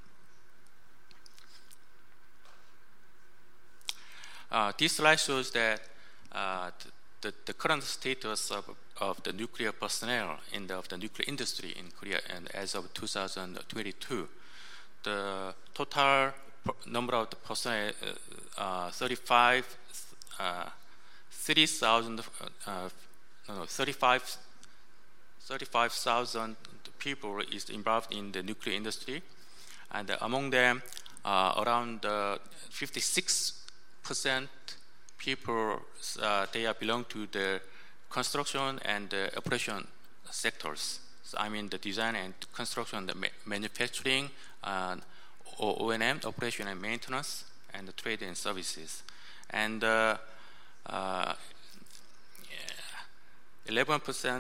This slide shows that the current status of the nuclear personnel of the nuclear industry in Korea, and as of 2022, the total number of the personnel 35,000 people is involved in the nuclear industry, and among them around 56% people they belong to the construction and the operation sectors. So I mean the design and construction, the manufacturing, O&M, operation and maintenance, and the trade and services. And 11%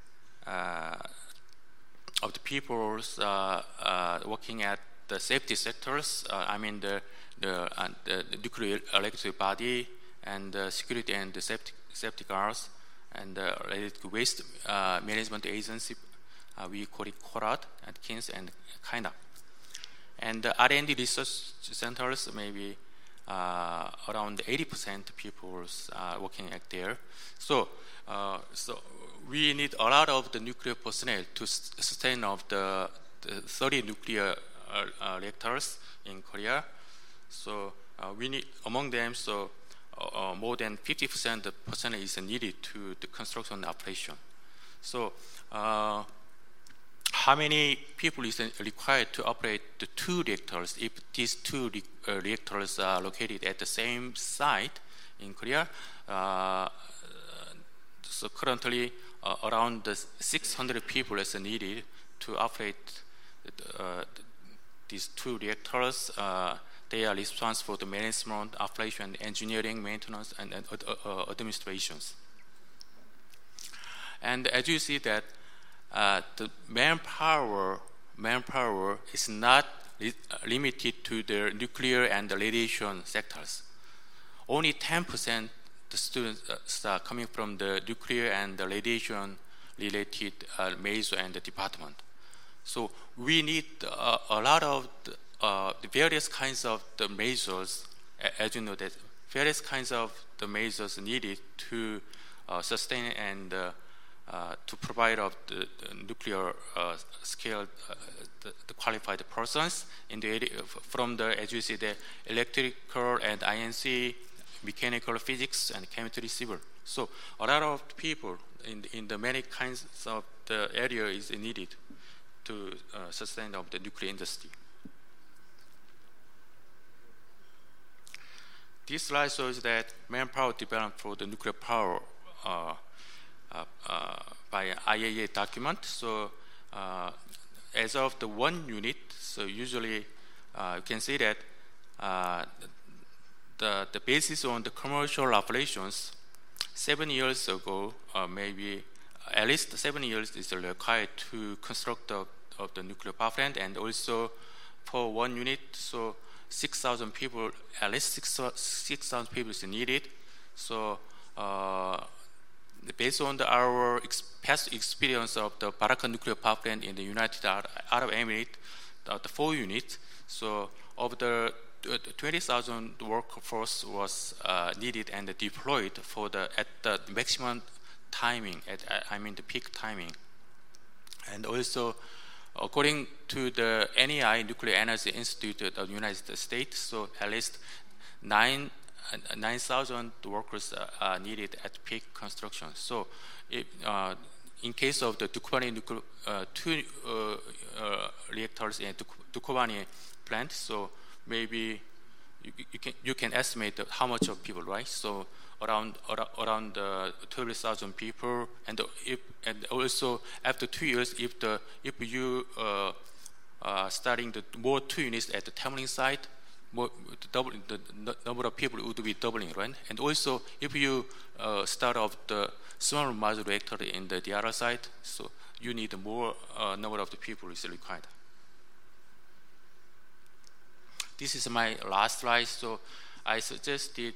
of the people working at the safety sectors. I mean the nuclear electric body and the security and the safety guards, and related to waste management agency, we call it KORAD at King's and KAINAK. And the R&D research centers, maybe around 80% people working at there. So we need a lot of the nuclear personnel to sustain of the 30 nuclear reactors in Korea. So we need, among them, so more than 50% of personnel is needed to the construction and operation. So how many people is required to operate the 2 reactors if these 2 reactors are located at the same site in Korea? So currently around 600 people is needed to operate these 2 reactors. They are responsible for the management, operation, engineering, maintenance, and administrations. And as you see that the manpower is not limited to the nuclear and the radiation sectors. Only 10% the students are coming from the nuclear and the radiation related major and the department. So we need a lot of the various kinds of the majors, as you know, that various kinds of the majors needed to sustain and to provide of the nuclear scale the qualified persons in the area from the, as you see, the electrical and INC, mechanical, physics, and chemistry, civil. So a lot of people in the many kinds of the area is needed to sustain of the nuclear industry. This slide shows that manpower development for the nuclear power by IAEA document. So as of the one unit, so usually you can see that the basis on the commercial operations 7 years ago, maybe at least 7 years is required to construct of the nuclear power plant, and also for one unit, so 6,000 people, at least 6,000 people is needed. So based on our past experience of the Barakah nuclear power plant in the United Arab Emirates, the 4 units, so of the 20,000 workforce was needed and deployed for at the maximum timing, I mean the peak timing. And also, according to the NEI, Nuclear Energy Institute of the United States, so at least 9,000 workers are needed at peak construction. So in case of the Duqubani 2 reactors in Duqubani plant, so maybe you can estimate how much of people, right? So around 12,000 people, and also after 2 years, if you starting the more 2 units at the Tamuling site, the number of people would be doubling, right? And also if you start off the small modular reactor in the other site, so you need more number of the people is required. This is my last slide. So I suggested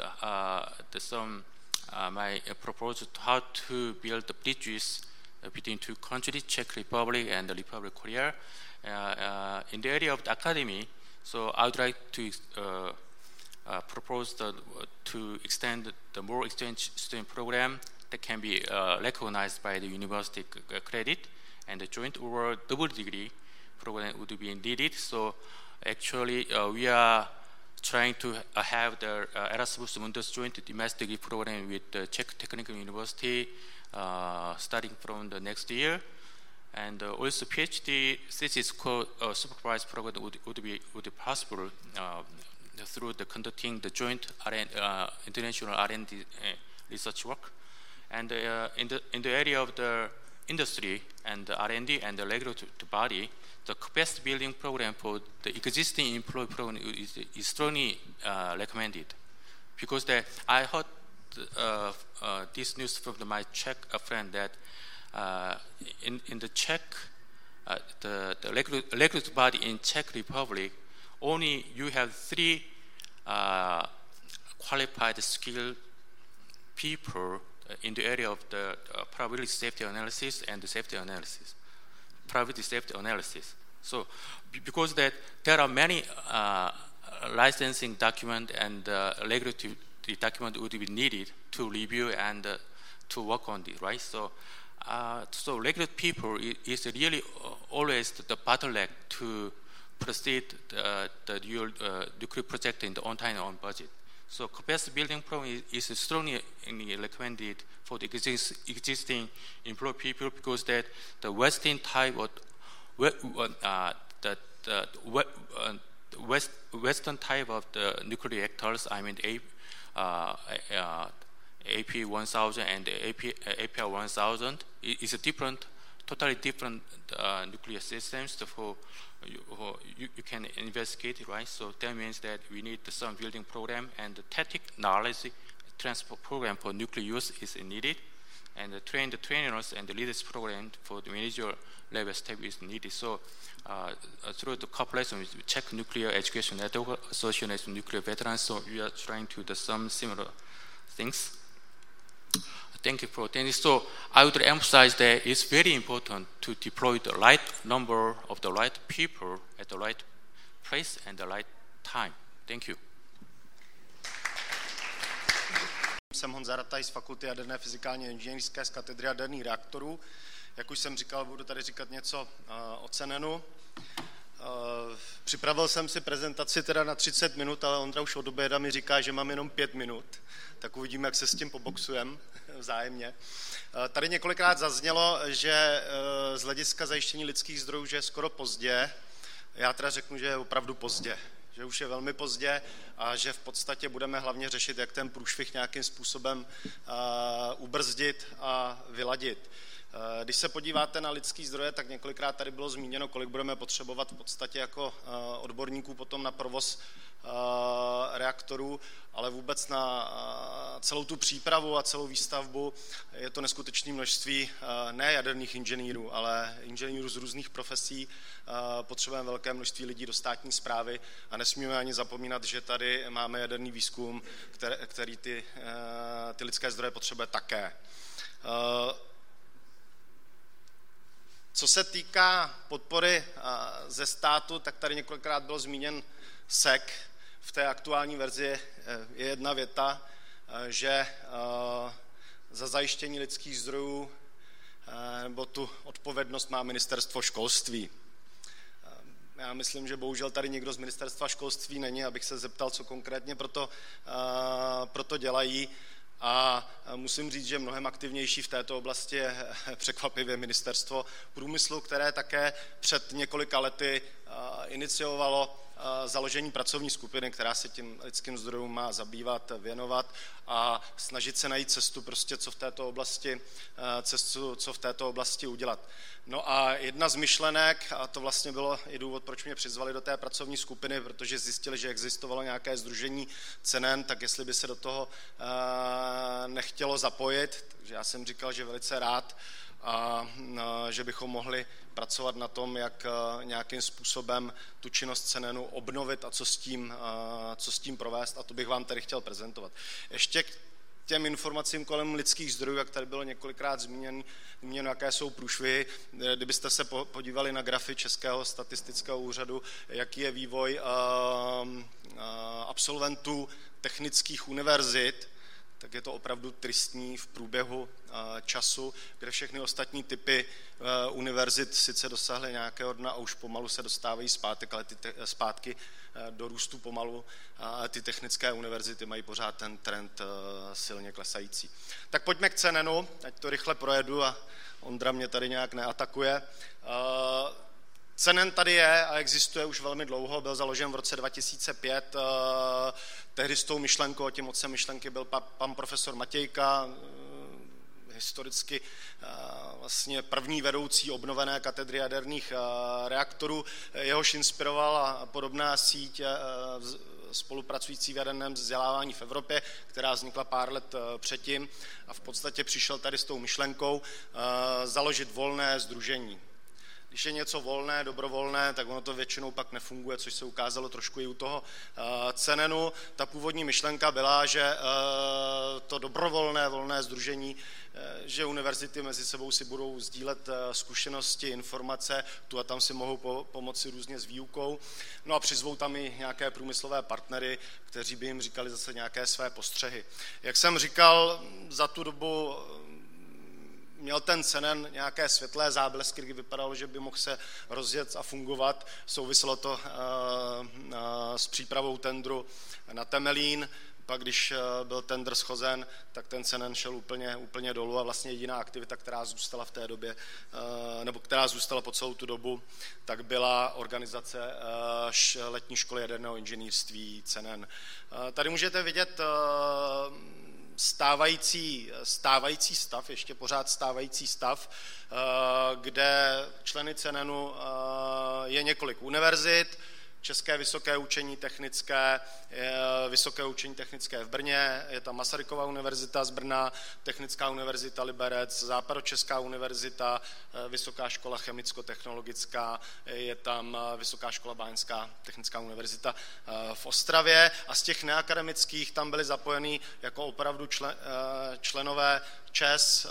my proposal to how to build the bridges between 2 countries, Czech Republic and the Republic of Korea. In the area of the academy, so I would like to propose to extend the more exchange student program that can be recognized by the university credit, and the joint or double degree program would be needed. So actually, we are trying to have the Erasmus Mundus joint domestic degree program with the Czech Technical University starting from the next year. And also PhD thesis supervised program would be possible through the conducting the joint international R&D research work. And in the area of the industry and the R&D and the regulatory body, the capacity building program for the existing employee program is strongly recommended, because I heard this news from my Czech friend that in the Czech, the regulatory body in Czech Republic, only you have 3 qualified skilled people in the area of the probability safety analysis and the safety analysis, probability safety analysis. So because that there are many licensing document and regulatory document would be needed to review and to work on it, right? So regular people is really always the bottleneck to proceed the nuclear project in the on time and on budget. So capacity building program is strongly recommended for the existing employed people, because that the Western type of Western type of the nuclear reactors, I mean AP1000 and APR1000 is a totally different nuclear systems. Therefore, you can investigate it, right? So that means that we need some building program, and the technology transfer program for nuclear use is needed, and the trainers and the leaders program for the manager level step is needed. So through the cooperation with Czech Nuclear Education Network, Association of Nuclear Veterans, so we are trying to do some similar things. Thank you for attending. So I would emphasize that it's very important to deploy the right number of the right people at the right place and the right time. Thank you. Jsem Honza Rataj z Fakulty jaderné fyzikálně inženýrské z katedry jaderných reaktorů. Jak už jsem říkal, budu tady říkat něco o CENENu. Připravil jsem si prezentaci teda na 30 minut, ale Ondra už od oběda mi říká, že mám jenom 5 minut. Tak uvidíme, jak se s tím poboxujeme vzájemně. Tady několikrát zaznělo, že z hlediska zajištění lidských zdrojů, že je skoro pozdě. Já teda řeknu, že je opravdu pozdě. Že už je velmi pozdě a že v podstatě budeme hlavně řešit, jak ten průšvih nějakým způsobem ubrzdit a vyladit. Když se podíváte na lidský zdroje, tak několikrát tady bylo zmíněno, kolik budeme potřebovat v podstatě jako odborníků potom na provoz reaktorů, ale vůbec na celou tu přípravu a celou výstavbu je to neskutečné množství ne jaderných inženýrů, ale inženýrů z různých profesí. Potřebujeme velké množství lidí do státní správy a nesmíme ani zapomínat, že tady máme jaderný výzkum, který ty lidské zdroje potřebuje také. Co se týká podpory ze státu, tak tady několikrát bylo zmíněn SEK. V té aktuální verzi je jedna věta, že za zajištění lidských zdrojů nebo tu odpovědnost má ministerstvo školství. Já myslím, že bohužel tady někdo z ministerstva školství není, abych se zeptal, co konkrétně proto dělají. A musím říct, že mnohem aktivnější v této oblasti je překvapivě ministerstvo průmyslu, které také před několika lety iniciovalo založení pracovní skupiny, která se tím lidským zdrojům má zabývat, věnovat a snažit se najít cestu, prostě co v této oblasti udělat. No a jedna z myšlenek, a to vlastně bylo i důvod, proč mě přizvali do té pracovní skupiny, protože zjistili, že existovalo nějaké sdružení CENEN, tak jestli by se do toho nechtělo zapojit, takže já jsem říkal, že velice rád, a že bychom mohli pracovat na tom, jak nějakým způsobem tu činnost CENENu obnovit a co s tím provést, a to bych vám tady chtěl prezentovat. Ještě k těm informacím kolem lidských zdrojů, jak tady bylo několikrát zmíněno, jaké jsou průšvihy. Kdybyste se podívali na grafy Českého statistického úřadu, jaký je vývoj absolventů technických univerzit, tak je to opravdu tristní v průběhu času, kde všechny ostatní typy univerzit sice dosáhly nějakého dna a už pomalu se dostávají zpátky do růstu pomalu. A ty technické univerzity mají pořád ten trend silně klesající. Tak pojďme k CENENu, ať to rychle projedu a Ondra mě tady nějak neatakuje. CENEN tady je a existuje už velmi dlouho, byl založen v roce 2005, tehdy s tou myšlenkou, tím otcem myšlenky byl pan profesor Matějka, historicky vlastně první vedoucí obnovené katedry jaderných reaktorů, jehož inspirovala podobná síť spolupracující v jaderném vzdělávání v Evropě, která vznikla pár let předtím a v podstatě přišel tady s tou myšlenkou založit volné sdružení. Když je něco volné, dobrovolné, tak ono to většinou pak nefunguje, což se ukázalo trošku i u toho CENENu. Ta původní myšlenka byla, že to volné sdružení, že univerzity mezi sebou si budou sdílet zkušenosti, informace, tu a tam si mohou pomoci různě s výukou. No a přizvou tam i nějaké průmyslové partnery, kteří by jim říkali zase nějaké své postřehy. Jak jsem říkal, za tu dobu měl ten CENEN nějaké světlé záblesky, kdy vypadalo, že by mohl se rozjet a fungovat. Souviselo to s přípravou tendru na Temelín. Pak, když byl tendr shozen, tak ten CENEN šel úplně dolů a vlastně jediná aktivita, která zůstala v té době, nebo která zůstala po celou tu dobu, tak byla organizace letní školy jaderného inženýrství CENEN. Tady můžete vidět stávající stav, ještě pořád stávající stav, kde členy CENENu je několik univerzit, České vysoké učení technické, Vysoké učení technické v Brně, je tam Masarykova univerzita z Brna, Technická univerzita Liberec, Západočeská univerzita, Vysoká škola chemicko-technologická, je tam Vysoká škola báňská, Technická univerzita v Ostravě a z těch neakademických tam byly zapojeny jako opravdu členové ČES,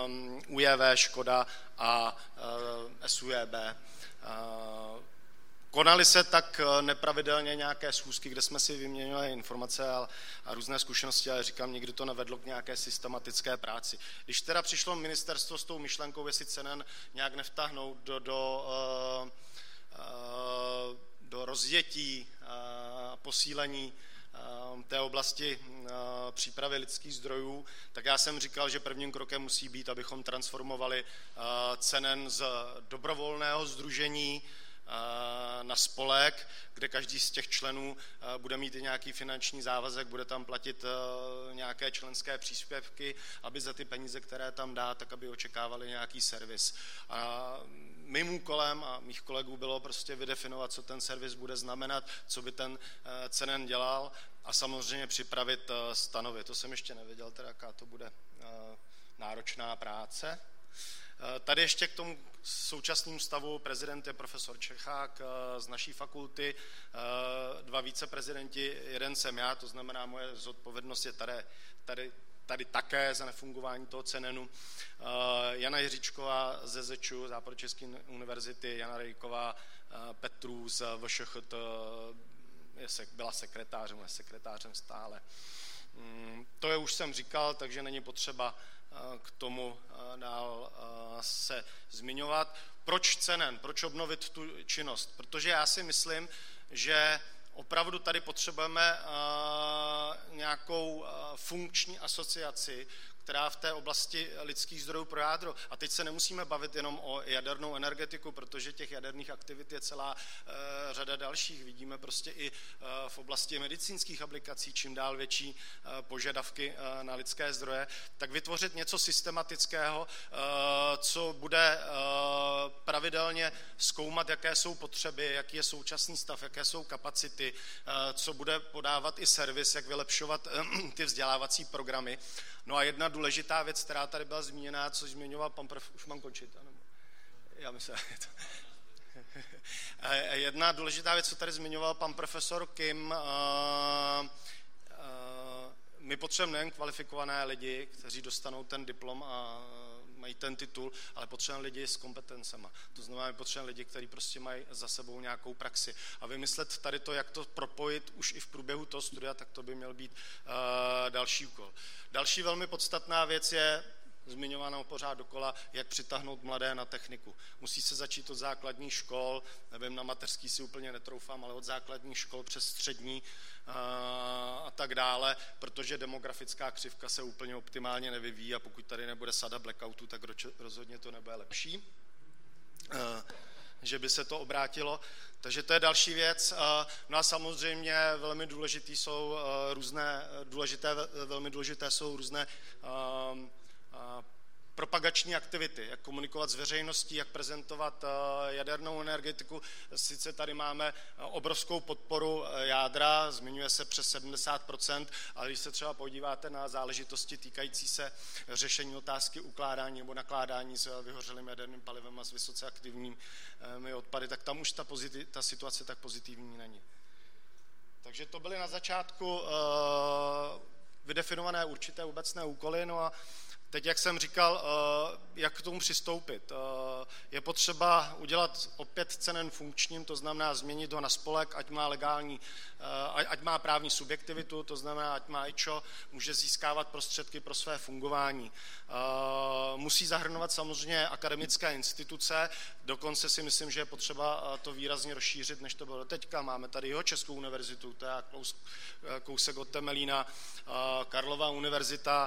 UJV, Škoda a SUJB. Konaly se tak nepravidelně nějaké schůzky, kde jsme si vyměňovali informace a různé zkušenosti, ale říkám, nikdy to nevedlo k nějaké systematické práci. Když teda přišlo ministerstvo s tou myšlenkou, jestli cenen nějak nevtáhnout do rozjetí posílení té oblasti přípravy lidských zdrojů, tak já jsem říkal, že prvním krokem musí být, abychom transformovali cenen z dobrovolného sdružení na spolek, kde každý z těch členů bude mít i nějaký finanční závazek, bude tam platit nějaké členské příspěvky, aby za ty peníze, které tam dá, tak aby očekávali nějaký servis. A mým úkolem a mých kolegů bylo prostě vydefinovat, co ten servis bude znamenat, co by ten cenen dělal a samozřejmě připravit stanovy. To jsem ještě nevěděl, teda jaká to bude náročná práce. Tady ještě k tomu současnému stavu prezident je profesor Čechák z naší fakulty, 2 viceprezidenti, jeden jsem já, to znamená moje zodpovědnost je tady také za nefungování toho cenenu. Jana Jiříčková ze ZEČu, Západočeské univerzity, Jana Rejková, Petru z VŠHT, byla sekretářem, je sekretářem stále. To je už jsem říkal, takže není potřeba k tomu dál se zmiňovat. Proč cenen? Proč obnovit tu činnost? Protože já si myslím, že opravdu tady potřebujeme nějakou funkční asociaci, která v té oblasti lidských zdrojů pro jádro. A teď se nemusíme bavit jenom o jadernou energetiku, protože těch jaderných aktivit je celá řada dalších. Vidíme prostě i v oblasti medicínských aplikací čím dál větší požadavky na lidské zdroje. Tak vytvořit něco systematického, co bude pravidelně zkoumat, jaké jsou potřeby, jaký je současný stav, jaké jsou kapacity, co bude podávat i servis, jak vylepšovat ty vzdělávací programy. No a jedna důležitá věc, která tady byla zmíněná, což zmiňoval pan profesor, už mám končit, ano? Já myslím, jedna důležitá věc, co tady zmiňoval pan profesor Kim, my potřebujeme nejen kvalifikované lidi, kteří dostanou ten diplom a mají ten titul, ale potřebujeme lidi s kompetencema. To znamená, my potřebujeme lidi, kteří prostě mají za sebou nějakou praxi. A vymyslet tady to, jak to propojit už i v průběhu toho studia, tak to by měl být další úkol. Další velmi podstatná věc je, zmiňovanou pořád dokola, jak přitáhnout mladé na techniku. Musí se začít od základních škol, nevím, na mateřský si úplně netroufám, ale od základních škol přes střední a tak dále, protože demografická křivka se úplně optimálně nevyvíjí a pokud tady nebude sada blackoutů, tak rozhodně to nebude lepší, že by se to obrátilo. Takže to je další věc. No a samozřejmě velmi důležité jsou různé propagační aktivity, jak komunikovat s veřejností, jak prezentovat jadernou energetiku. Sice tady máme obrovskou podporu jádra, zmiňuje se přes 70%, ale když se třeba podíváte na záležitosti týkající se řešení otázky ukládání nebo nakládání s vyhořelým jaderným palivem a s vysoce aktivními odpady, tak tam už ta situace tak pozitivní není. Takže to byly na začátku vydefinované určité obecné úkoly, no a teď, jak jsem říkal, jak k tomu přistoupit. Je potřeba udělat opět cenen funkčním, to znamená změnit ho na spolek, ať má právní subjektivitu, to znamená, ať má IČO, může získávat prostředky pro své fungování. Musí zahrnovat samozřejmě akademické instituce, dokonce si myslím, že je potřeba to výrazně rozšířit, než to bylo doteďka. Máme tady Jihočeskou univerzitu, to je kousek od Temelína, Karlova univerzita,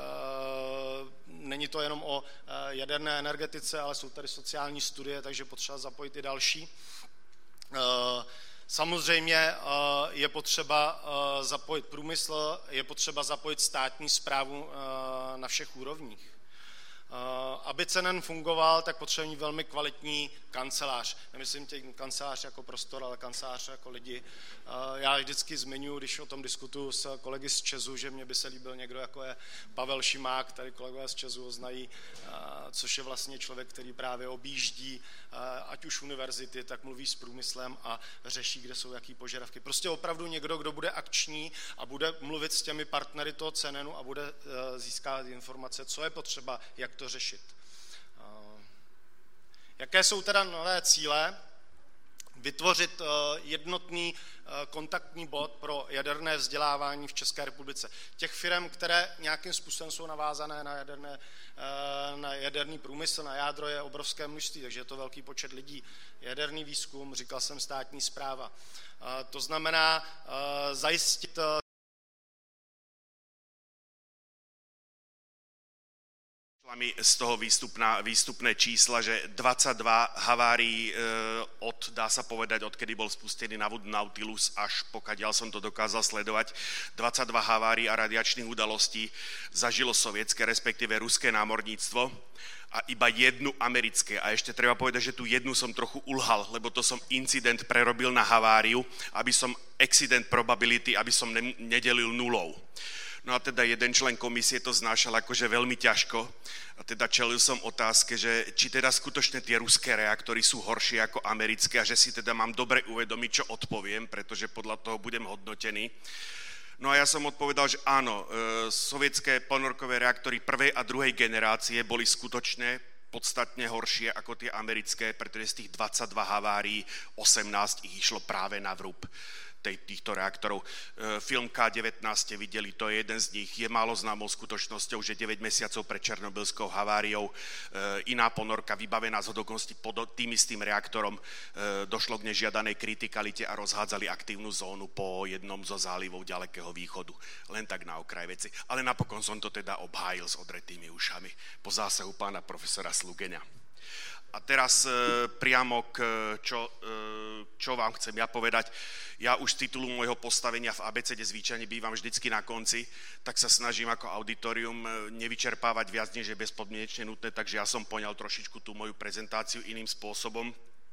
není to jenom o jaderné energetice, ale jsou tady sociální studie, takže potřeba zapojit i další. Samozřejmě je potřeba zapojit průmysl, je potřeba zapojit státní správu na všech úrovních. Aby cenen fungoval, tak potřebuje velmi kvalitní kancelář. Nemyslím tím kancelář jako prostor, ale kancelář jako lidi. Já vždycky zmiňuji, když o tom diskutuju s kolegy z ČEZu, že mě by se líbil někdo, jako je Pavel Šimák, tady kolegové z ČEZu ho znají, což je vlastně člověk, který právě objíždí, ať už univerzity, tak mluví s průmyslem a řeší, kde jsou jaký požadavky. Prostě opravdu někdo, kdo bude akční a bude mluvit s těmi partnery toho cenenu a bude získávat informace, co je potřeba, jak to řešit. Jaké jsou teda nové cíle? vytvořit jednotný kontaktní bod pro jaderné vzdělávání v České republice. Těch firm, které nějakým způsobem jsou navázané na jaderný průmysl, na jádro, je obrovské množství, takže je to velký počet lidí. Jaderný výzkum, říkal jsem státní správa. To znamená zajistit z toho výstupné čísla, že 22 havárií dá sa povedať, odkedy bol spustený na vodu Nautilus, až pokiaľ som to dokázal sledovať, 22 havárií a radiačných udalostí zažilo sovietské, respektíve ruské námorníctvo a iba jednu americké. A ešte treba povedať, že tu jednu som trochu ulhal, lebo to som incident prerobil na haváriu, aby som accident probability, aby som nedelil nulou. No a teda jeden člen komisie to znášal akože veľmi ťažko a teda čelil som otázke, že či teda skutočne tie ruské reaktory sú horšie ako americké a že si teda mám dobre uvedomiť, čo odpoviem, pretože podľa toho budem hodnotený. No a ja som odpovedal, že áno, sovietské ponorkové reaktory prvej a druhej generácie boli skutočne podstatne horšie ako tie americké, pretože z tých 22 havárií 18 ich išlo práve na vrúb týchto reaktorov. Film K-19 ste videli, to je jeden z nich. Je málo známou skutočnosťou, že 9 mesiacov pred černobylskou haváriou iná ponorka vybavená z hodokonosti pod tým istým reaktorom došlo k nežiadanej kritikalite a rozhádzali aktívnu zónu po jednom zo zálivov ďalekého východu. Len tak na okraj veci. Ale napokon som to teda obhájil s odretými ušami po zásahu pána profesora Slugeňa. A teraz priamo k čo vám chcem ja povedať. Ja už z titulu môjho postavenia v ABCD zvyčajne bývam vždycky na konci, tak sa snažím ako auditorium nevyčerpávať viac, než je bezpodmienečne nutné, takže ja som poňal trošičku tú moju prezentáciu iným spôsobom.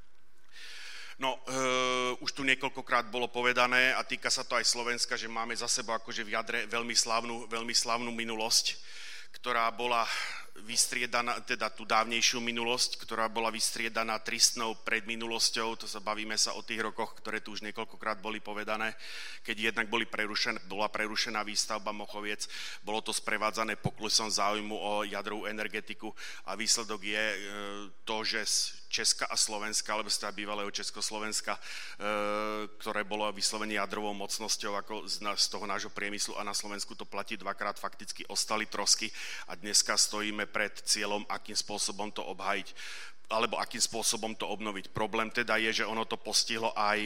No, už tu niekoľkokrát bolo povedané a týka sa to aj Slovenska, že máme za sebou akože v jadre veľmi slávnu minulosť, ktorá bola vystriedaná, teda tú dávnejšiu minulosť, ktorá bola vystriedaná tristnou predminulosťou, to sa bavíme sa o tých rokoch, ktoré tu už niekoľkokrát boli povedané, keď jednak bola prerušená výstavba Mochoviec, bolo to sprevádzané poklesom záujmu o jadrovú energetiku a výsledok je to, že Česka a Slovenska, alebo z bývalého Československa, ktoré bolo vyslovene jadrovou mocnosťou ako z toho nášho priemyslu a na Slovensku to platí dvakrát, fakticky ostali trosky a dneska stojíme pred cieľom, akým spôsobom to obhájiť, alebo akým spôsobom to obnoviť. Problém teda je, že ono to postihlo aj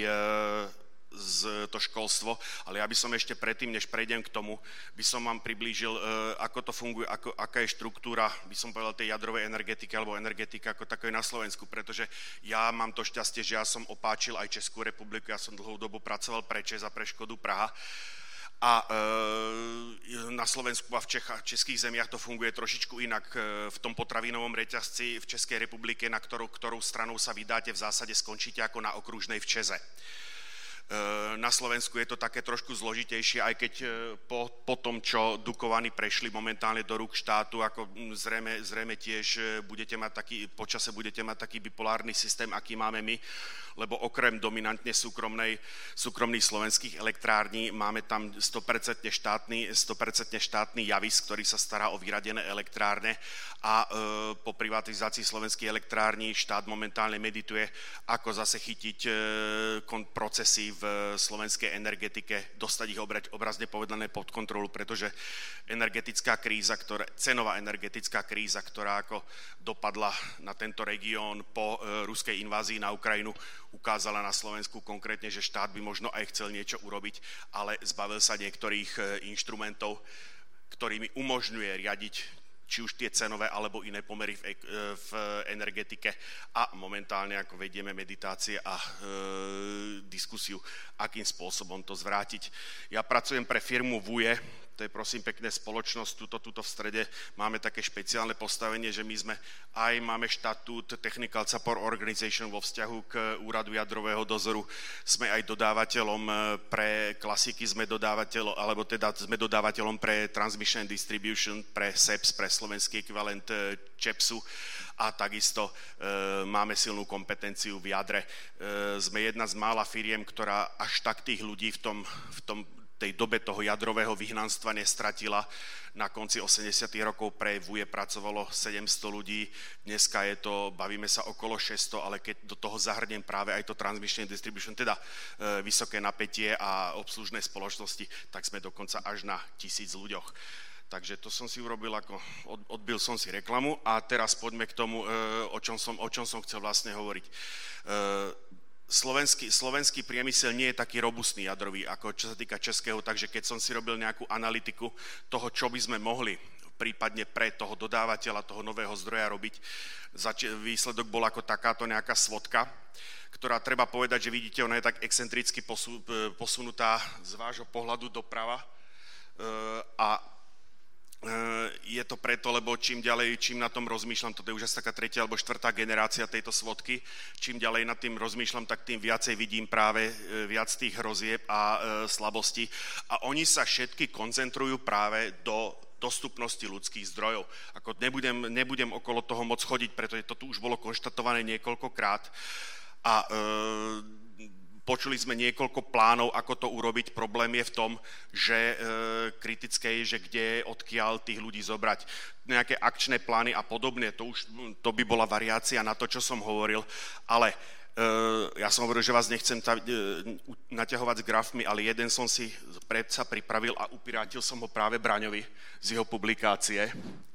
to školstvo, ale ja by som ešte predtým, než prejdem k tomu, by som vám priblížil, ako to funguje, aká je štruktúra, by som povedal, tej jadrovej energetiky alebo energetika ako takej na Slovensku, pretože ja mám to šťastie, že ja som opáčil aj Českú republiku, ja som dlhú dobu pracoval pre ČEZ a pre Škodu Praha a na Slovensku a v českých zemiach to funguje trošičku inak. V tom potravinovom reťazci v Českej republike, na ktorou stranou sa vydáte, v zásade skončíte ako na okružnej v ČEZe. Na Slovensku je to také trošku zložitejšie, aj keď po tom, čo Dukovany prešli momentálne do rúk štátu, ako zrejme tiež počase budete mať taký bipolárny systém, aký máme my, lebo okrem dominantne súkromných slovenských elektrární máme tam 100% štátny Javis, ktorý sa stará o vyradené elektrárne a po privatizácii slovenských elektrární štát momentálne medituje, ako zase chytiť procesy v slovenskej energetike, dostať ich obrazne povedané pod kontrolu, pretože cenová energetická kríza, ktorá ako dopadla na tento región po ruskej invázii na Ukrajinu, ukázala na Slovensku konkrétne, že štát by možno aj chcel niečo urobiť, ale zbavil sa niektorých inštrumentov, ktorými umožňuje riadiť či už tie cenové alebo iné pomery v energetike a momentálne ako vedieme meditácie a diskusiu, akým spôsobom to zvrátiť. Ja pracujem pre firmu VUE, to je prosím pekne spoločnosť, tuto v strede máme také špeciálne postavenie, že my máme štatút Technical Support Organization vo vzťahu k úradu jadrového dozoru, sme aj dodávateľom pre klasiky, sme dodávateľom pre Transmission and Distribution, pre SEPS, pre slovenský ekvivalent ČEPSu a takisto máme silnú kompetenciu v jadre. Sme jedna z mála firiem, ktorá až tak tých ľudí v tom tej dobe toho jadrového vyhnanstva nestratila. Na konci 80. rokov pre VUE pracovalo 700 ľudí, dneska je to, bavíme sa okolo 600, ale keď do toho zahrniem práve aj to transmission distribution, teda vysoké napätie a obslužné spoločnosti, tak sme dokonca až na 1000 ľuďoch. Takže to som si urobil, ako odbil som si reklamu a teraz poďme k tomu, o čom som chcel vlastne hovoriť. Slovenský priemysel nie je taký robustný jadrový, ako čo sa týka českého, takže keď som si robil nejakú analytiku toho, čo by sme mohli prípadne pre toho dodávateľa, toho nového zdroja robiť, výsledok bol ako takáto nejaká svodka, ktorá treba povedať, že vidíte, ona je tak excentricky posunutá z vášho pohľadu doprava a je to preto, lebo čím ďalej, čím na tom rozmýšľam, toto je už asi taká 3. alebo 4. generácia tejto svodky, čím ďalej nad tým rozmýšľam, tak tým viacej vidím práve viac tých hrozieb a slabostí. A oni sa všetky koncentrujú práve do dostupnosti ľudských zdrojov. Ako nebudem okolo toho moc chodiť, pretože to tu už bolo konštatované niekoľkokrát. A počuli sme niekoľko plánov, ako to urobiť. Problém je v tom, že kritické je, že kde, odkiaľ tých ľudí zobrať. Nejaké akčné plány a podobne, to by bola variácia na to, čo som hovoril, ale ja som hovoril, že vás nechcem naťahovať s grafmi, ale jeden som si predsa pripravil a upirátil som ho práve Braňovi z jeho publikácie.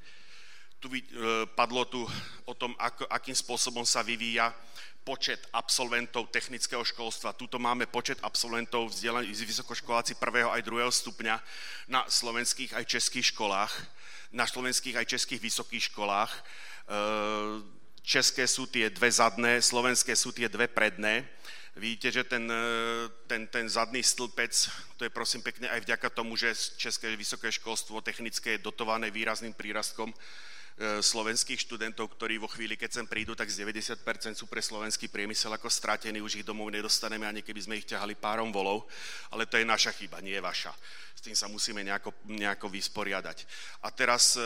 Padlo tu o tom, akým spôsobom sa vyvíja počet absolventov technického školstva. Tuto máme počet absolventov vzdelaných vysokoškoláci 1. aj 2. stupňa na slovenských aj českých školách, na slovenských aj českých vysokých školách. České sú tie dve zadné, slovenské sú tie dve predné. Vidíte, že ten zadný stĺpec, to je prosím pekne aj vďaka tomu, že české vysoké školstvo technické je dotované výrazným prírastkom slovenských študentov, ktorí vo chvíli, keď sem prídu, tak z 90% sú pre slovenský priemysel ako stratení, už ich domov nedostaneme, ani keby sme ich ťahali párom volov, ale to je naša chyba, nie vaša. S tým sa musíme nejako vysporiadať. A teraz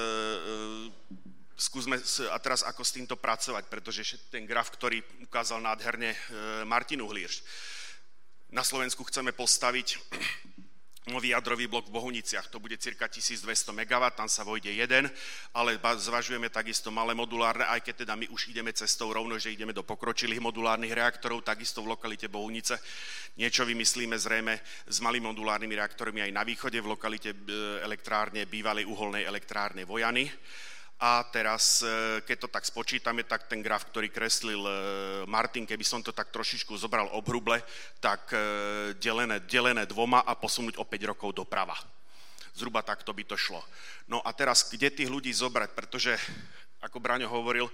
teraz ako s týmto pracovať, pretože ten graf, ktorý ukázal nádherne Martin Uhlíř. Na Slovensku chceme postaviť nový jadrový blok v Bohuniciach, to bude cirka 1200 MW, tam sa vojde jeden, ale zvažujeme takisto malé modulárne, aj keď teda my už ideme cestou rovno, že ideme do pokročilých modulárnych reaktorov, takisto v lokalite Bohunice. Niečo vymyslíme zrejme s malými modulárnymi reaktormi aj na východe, v lokalite elektrárne, bývalej uholnej elektrárne Vojany. A teraz, keď to tak spočítame, tak ten graf, ktorý kreslil Martin, keby som to tak trošičku zobral obhruble, tak delené 2 a posunúť o 5 rokov doprava. Zhruba takto by to šlo. No a teraz, kde tých ľudí zobrať, pretože, ako Braňo hovoril,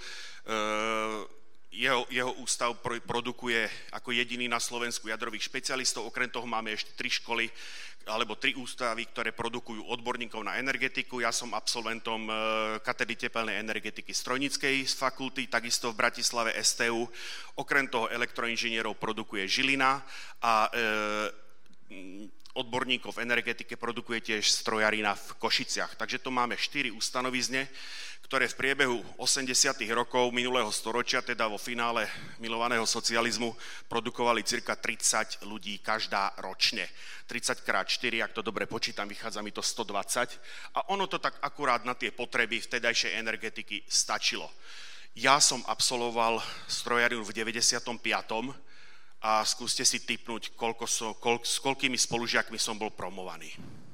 jeho ústav produkuje ako jediný na Slovensku jadrových špecialistov, okrem toho máme ešte 3 školy, alebo 3 ústavy, ktoré produkujú odborníkov na energetiku. Ja som absolventom katedry tepelnej energetiky Strojníckej fakulty, takisto v Bratislave STU. Okrem toho elektroinžinierov produkuje Žilina a odborníkov v energetike produkuje tiež strojarina v Košiciach. Takže to máme 4 ustanovizne, ktoré v priebehu 80. rokov minulého storočia, teda vo finále milovaného socializmu, produkovali cirka 30 ľudí každá ročne. 30 x 4, ak to dobre počítam, vychádza mi to 120 a ono to tak akurát na tie potreby vtedajšej energetiky stačilo. Ja som absolvoval strojarinu v 95. a skúste si tipnúť, s koľkými spolužiakmi som bol promovaný.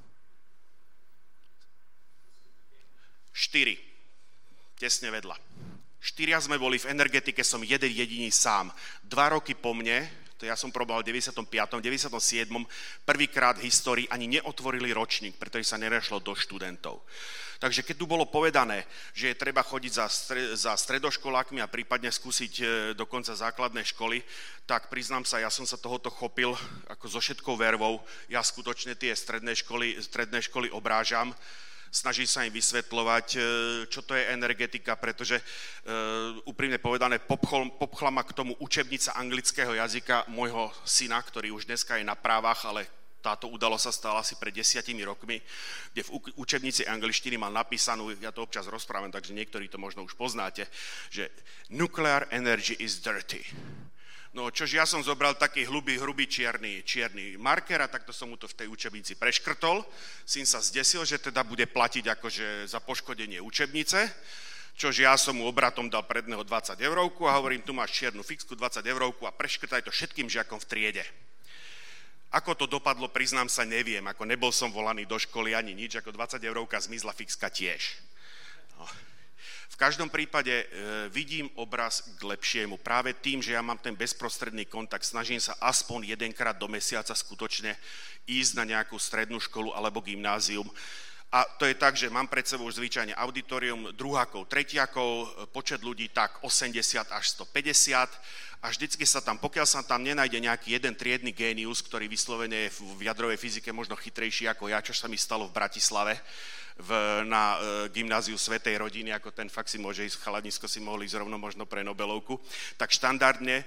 4. Tesne vedľa. 4 sme boli v energetike, som jeden jediný sám. 2 roky po mne, to ja som proboval v 95., 97., prvýkrát v histórii ani neotvorili ročník, pretože sa nerešlo do študentov. Takže keď tu bolo povedané, že je treba chodiť za stredoškolákmi a prípadne skúsiť dokonca základné školy, tak priznám sa, ja som sa tohoto chopil ako so všetkou vervou. Ja skutočne tie stredné školy obrážam. Snaží sa im vysvetľovať, čo to je energetika, pretože úprimne povedané popchla ma k tomu učebnica anglického jazyka môjho syna, ktorý už dneska je na právach, ale táto udalosť sa stala asi pred 10 rokmi, kde v učebnici angličtiny mal napísanú, ja to občas rozprávam, takže niektorí to možno už poznáte, že nuclear energy is dirty. No, čože ja som zobral taký hrubý čierny marker a takto som mu to v tej učebnici preškrtol. Syn sa zdiesil, že teda bude platiť akože za poškodenie učebnice, čože ja som mu obratom dal predného 20 eurovku a hovorím, tu máš čiernu fixku, 20 eurovku a preškrtaj to všetkým žiakom v triede. Ako to dopadlo, priznám sa, neviem. Ako nebol som volaný do školy ani nič, ako 20 eurovka zmizla fixka tiež. No. V každom prípade vidím obraz k lepšiemu. Práve tým, že ja mám ten bezprostredný kontakt, snažím sa aspoň jedenkrát do mesiaca skutočne ísť na nejakú strednú školu alebo gymnázium. A to je tak, že mám pred sebou už zvyčajne auditorium druhákov, tretiakov, počet ľudí tak 80 až 150 a vždycky sa tam, pokiaľ sa tam nenájde nejaký jeden triedny génius, ktorý vyslovene je v jadrovej fyzike možno chytrejší ako ja, čo sa mi stalo v Bratislave, na gymnáziu Svätej rodiny, ako ten fakt si môže ísť, chalanisko si mohli ísť rovno možno pre Nobelovku, tak štandardne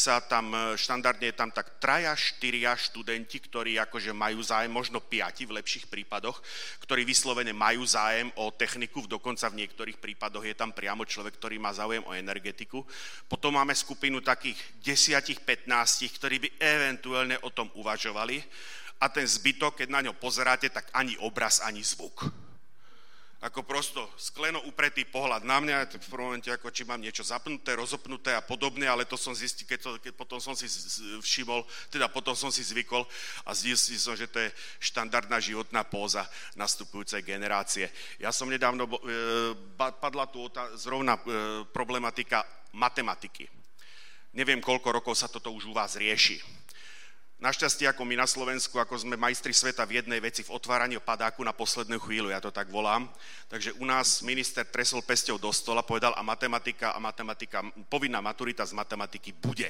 je tam tak 3-4 študenti, ktorí akože majú zájem, možno 5 v lepších prípadoch, ktorí vyslovene majú zájem o techniku, dokonca v niektorých prípadoch je tam priamo človek, ktorý má záujem o energetiku. Potom máme skupinu takých 10-15, ktorí by eventuálne o tom uvažovali a ten zbytok, keď na ňo pozeráte, tak ani obraz, ani zvuk. Ako prosto skleno upretý pohľad na mňa, v prvom momente, ako či mám niečo zapnuté, rozopnuté a podobne, ale to som zistil, keď potom som si všimol, teda potom som si zvykol a zistil som, že to je štandardná životná póza nastupujúcej generácie. Ja som nedávno, padla tu zrovna problematika matematiky. Neviem, koľko rokov sa toto už u vás rieši. Našťastie, ako my na Slovensku, ako sme majstri sveta v jednej veci, v otváraní padáku na poslednú chvíľu, ja to tak volám. Takže u nás minister tresol pesťou do stola, povedal a matematika, povinná maturita z matematiky bude.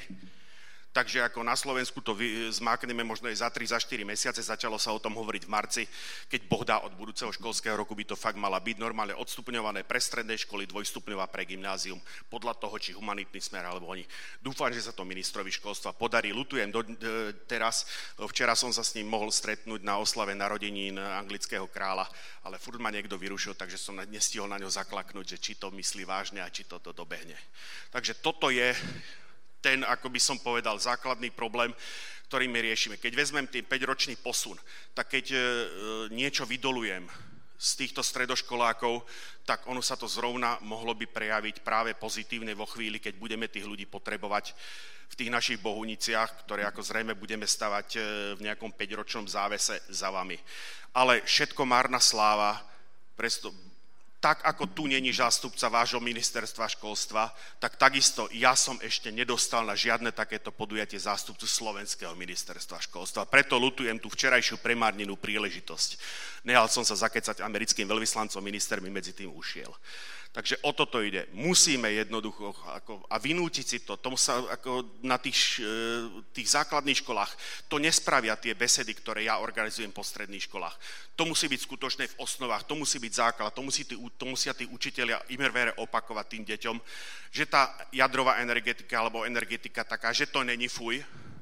Takže ako na Slovensku to zmákneme možno aj za 3-4 mesiace, začalo sa o tom hovoriť v marci, keď Boh dá od budúceho školského roku by to fakt mala byť normálne odstupňované pre stredné školy, dvojstupňová pre gymnázium, podľa toho, či humanitný smer, alebo oni. Dúfam, že sa to ministrovi školstva podarí. Ľutujem teraz, včera som sa s ním mohol stretnúť na oslave narodenín anglického kráľa, ale furt ma niekto vyrušil, takže som nestihol na ňo zaklaknúť, že či to myslí vážne a či toto dobehne. Takže toto je ten, ako by som povedal, základný problém, ktorý my riešime. Keď vezmem ten 5-ročný posun, tak keď niečo vydolujem z týchto stredoškolákov, tak ono sa to zrovna mohlo by prejaviť práve pozitívne vo chvíli, keď budeme tých ľudí potrebovať v tých našich Bohuniciach, ktoré ako zrejme budeme stavať v nejakom 5-ročnom závese za vami. Ale všetko márna sláva, presto tak ako tu není zástupca vášho ministerstva školstva, tak takisto ja som ešte nedostal na žiadne takéto podujatie zástupcu slovenského ministerstva školstva. Preto ľutujem tú včerajšiu premárnenú príležitosť. Nehal som sa zakecať americkým veľvyslancom, minister mi medzi tým ušiel. Takže o toto ide. Musíme jednoducho a vynútiť si to. Tomu sa ako na tých základných školách to nespravia tie besedy, ktoré ja organizujem po stredných školách. To musí byť skutočné v osnovách, to musí byť základ, to musia tí učitelia immer vere opakovať tým deťom, že tá jadrová energetika alebo energetika taká, že to není fuj,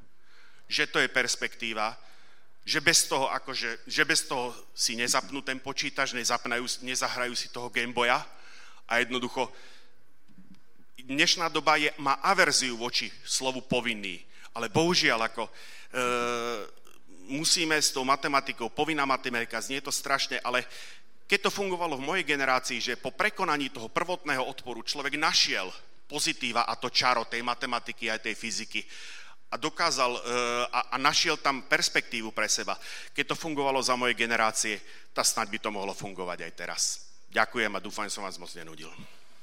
že to je perspektíva, že bez toho si nezapnú ten počítač, nezahrajú si toho Gameboya. A jednoducho, dnešná doba má averziu voči slovu povinný, ale bohužiaľ musíme s tou matematikou, povinná matematika, znie to strašne, ale keď to fungovalo v mojej generácii, že po prekonaní toho prvotného odporu človek našiel pozitíva a to čaro tej matematiky aj tej fyziky a dokázal a našiel tam perspektívu pre seba. Keď to fungovalo za mojej generácie, tak snáď by to mohlo fungovať aj teraz. Ďakujem a dúfam, že som vás moc nenudil.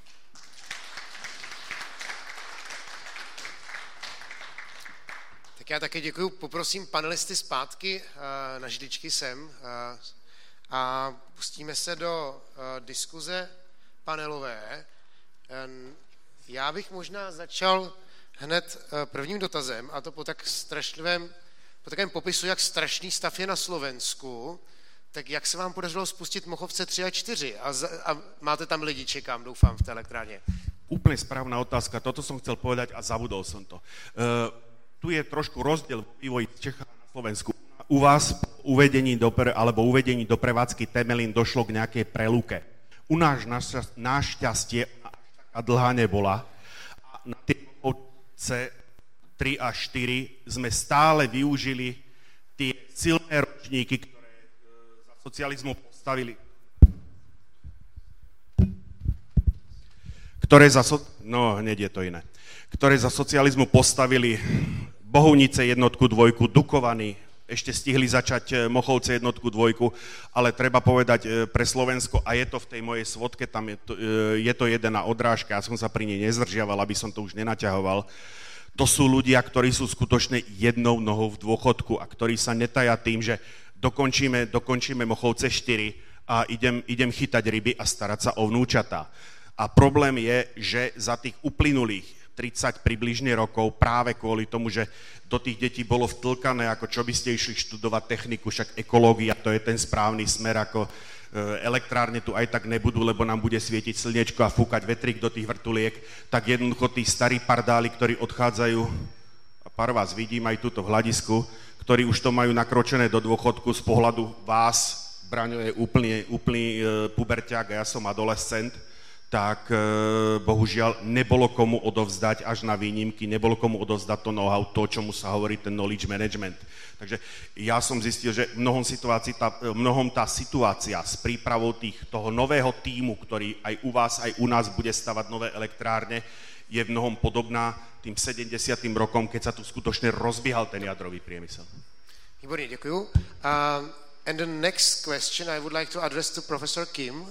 Tak já také děkuji. Poprosím panelisty zpátky na židličky sem a pustíme se do diskuze panelové. Já bych možná začal hned prvním dotazem, a to po takovém popisu, jak strašný stav je na Slovensku. Tak jak se vám podařilo spustit Mochovce 3 a 4? A máte tam lidi, čekám, doufám, v té elektrárně. Úplne správna otázka, toto som chcel povedať a zabudol som to. Tu je trošku rozdiel v vývoji Čechách na Slovensku. U vás uvedení do prevádzky Temelín došlo k nejakej preluke. U nás našťastie a dlhá nebola. A na tie Mochovce 3 a 4 sme stále využili tie silné ročníky, ktoré za socializmu postavili. Ktoré za socializmu postavili Bohunice 1, 2, Dukovany, ešte stihli začať Mochovce 1, 2, ale treba povedať pre Slovensko, a je to v tej mojej svodke, tam je to jedna odrážka, ja som sa pri nej nezdržiaval, aby som to už nenaťahoval. To sú ľudia, ktorí sú skutočne jednou nohou v dôchodku a ktorí sa netaja tým, že dokončíme Mochovce 4 a idem chytať ryby a starať sa o vnúčatá. A problém je, že za tých uplynulých 30 približne rokov práve kvôli tomu, že do tých detí bolo vtlkané, ako čo by ste išli študovať techniku, však ekológia, to je ten správny smer, ako elektrárne tu aj tak nebudú, lebo nám bude svietiť slnečko a fúkať vetrík do tých vrtuliek, tak jednoducho tí starí pardáli, ktorí odchádzajú, a pár vás vidím aj tuto v hľadisku, ktorí už to majú nakročené do dôchodku z pohľadu vás, Braňo je úplný puberťák a ja som adolescent, tak bohužiaľ nebolo komu odovzdať až na výnimky, nebolo komu odovzdať to know-how, to, čomu sa hovorí ten knowledge management. Takže ja som zistil, že mnohom tá situácia s prípravou toho nového tímu, ktorý aj u vás, aj u nás bude stavať nové elektrárne, je v mnohom podobná tým 70. rokom, keď sa tu skutočne rozbiehal ten jadrový priemysel. Výborně, děkuju. And the next question I would like to address to Professor Kim,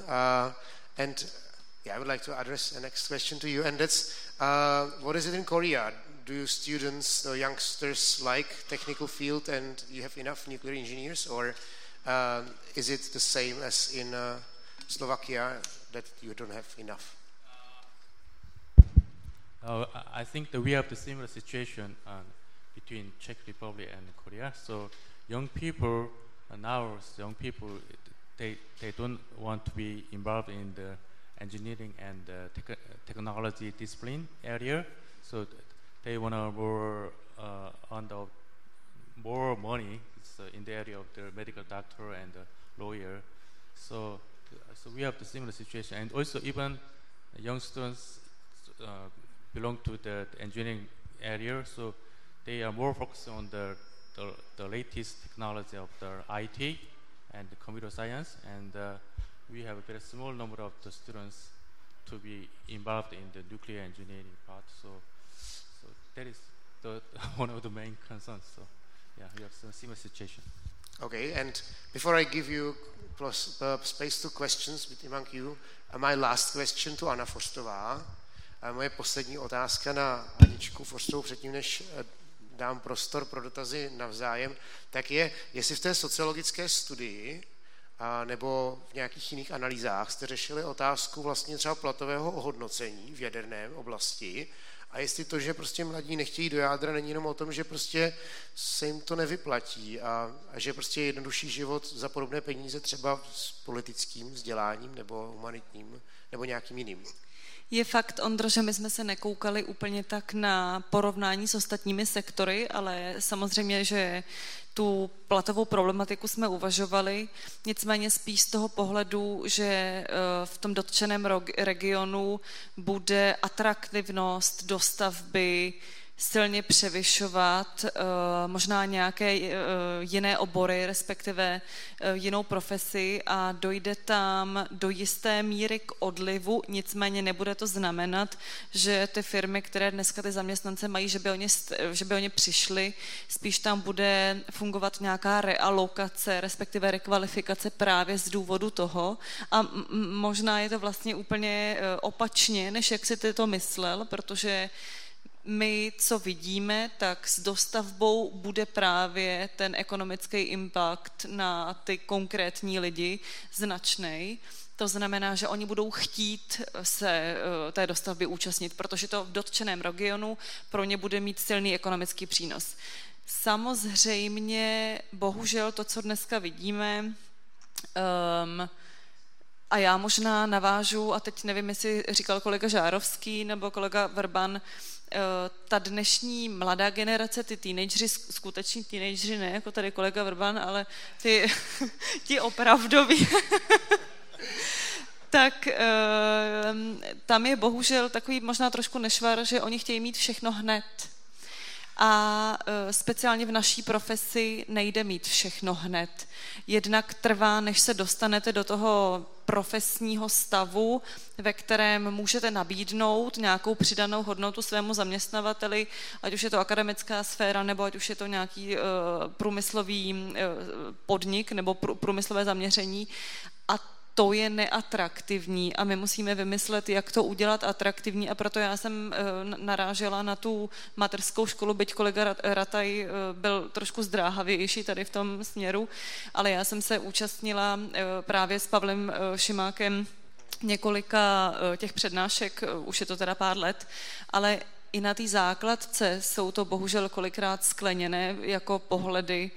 I would like to address the next question to you, and that's, what is it in Korea? Do you students, or youngsters, like technical field and you have enough nuclear engineers, or is it the same as in Slovakia, that you don't have enough? I think that we have the similar situation between Czech Republic and Korea. So young people, they don't want to be involved in the engineering and technology discipline area, so they want to more money in the area of the medical doctor and lawyer. So we have the similar situation, and also even young students belong to the engineering area, so they are more focused on the latest technology of the IT and the computer science, and we have a very small number of the students to be involved in the nuclear engineering part. So that is one of the main concerns. So yeah, we have a similar situation. Okay, and before I give you space to questions among you, my last question to Anna Forstová. Moje poslední otázka na Aničku Forstovou předtím, než dám prostor pro dotazy navzájem, tak je, jestli v té sociologické studii nebo v nějakých jiných analýzách jste řešili otázku vlastně třeba platového ohodnocení v jaderné oblasti a jestli to, že prostě mladí nechtějí do jádra, není jenom o tom, že prostě se jim to nevyplatí a že prostě je jednodušší život za podobné peníze třeba s politickým vzděláním nebo humanitním nebo nějakým jiným. Je fakt, Ondro, že my jsme se nekoukali úplně tak na porovnání s ostatními sektory, ale samozřejmě, že tu platovou problematiku jsme uvažovali, nicméně spíš z toho pohledu, že v tom dotčeném regionu bude atraktivnost dostavby silně převyšovat možná nějaké jiné obory, respektive jinou profesi a dojde tam do jisté míry k odlivu, nicméně nebude to znamenat, že ty firmy, které dneska ty zaměstnance mají, že by oni přišli, spíš tam bude fungovat nějaká realokace, respektive rekvalifikace právě z důvodu toho a možná je to vlastně úplně opačně, než jak si ty to myslel, protože my, co vidíme, tak s dostavbou bude právě ten ekonomický impact na ty konkrétní lidi značnej. To znamená, že oni budou chtít se té dostavby účastnit, protože to v dotčeném regionu pro ně bude mít silný ekonomický přínos. Samozřejmě, bohužel to, co dneska vidíme, a já možná navážu, a teď nevím, jestli říkal kolega Žárovský nebo kolega Vrban, ta dnešní mladá generace, ty teenageři, skuteční teenageři, ne jako tady kolega Vrban, ale ti opravdoví, tak tam je bohužel takový možná trošku nešvar, že oni chtějí mít všechno hned. a speciálně v naší profesi nejde mít všechno hned. Jednak trvá, než se dostanete do toho profesního stavu, ve kterém můžete nabídnout nějakou přidanou hodnotu svému zaměstnavateli, ať už je to akademická sféra, nebo ať už je to nějaký průmyslový podnik nebo průmyslové zaměření. A to je neatraktivní a my musíme vymyslet, jak to udělat atraktivní, a proto já jsem narážela na tu mateřskou školu, byť kolega Rataj byl trošku zdráhavější tady v tom směru, ale já jsem se účastnila právě s Pavlem Šimákem několika těch přednášek, už je to teda pár let, ale i na té základce jsou to bohužel kolikrát skleněné jako pohledy,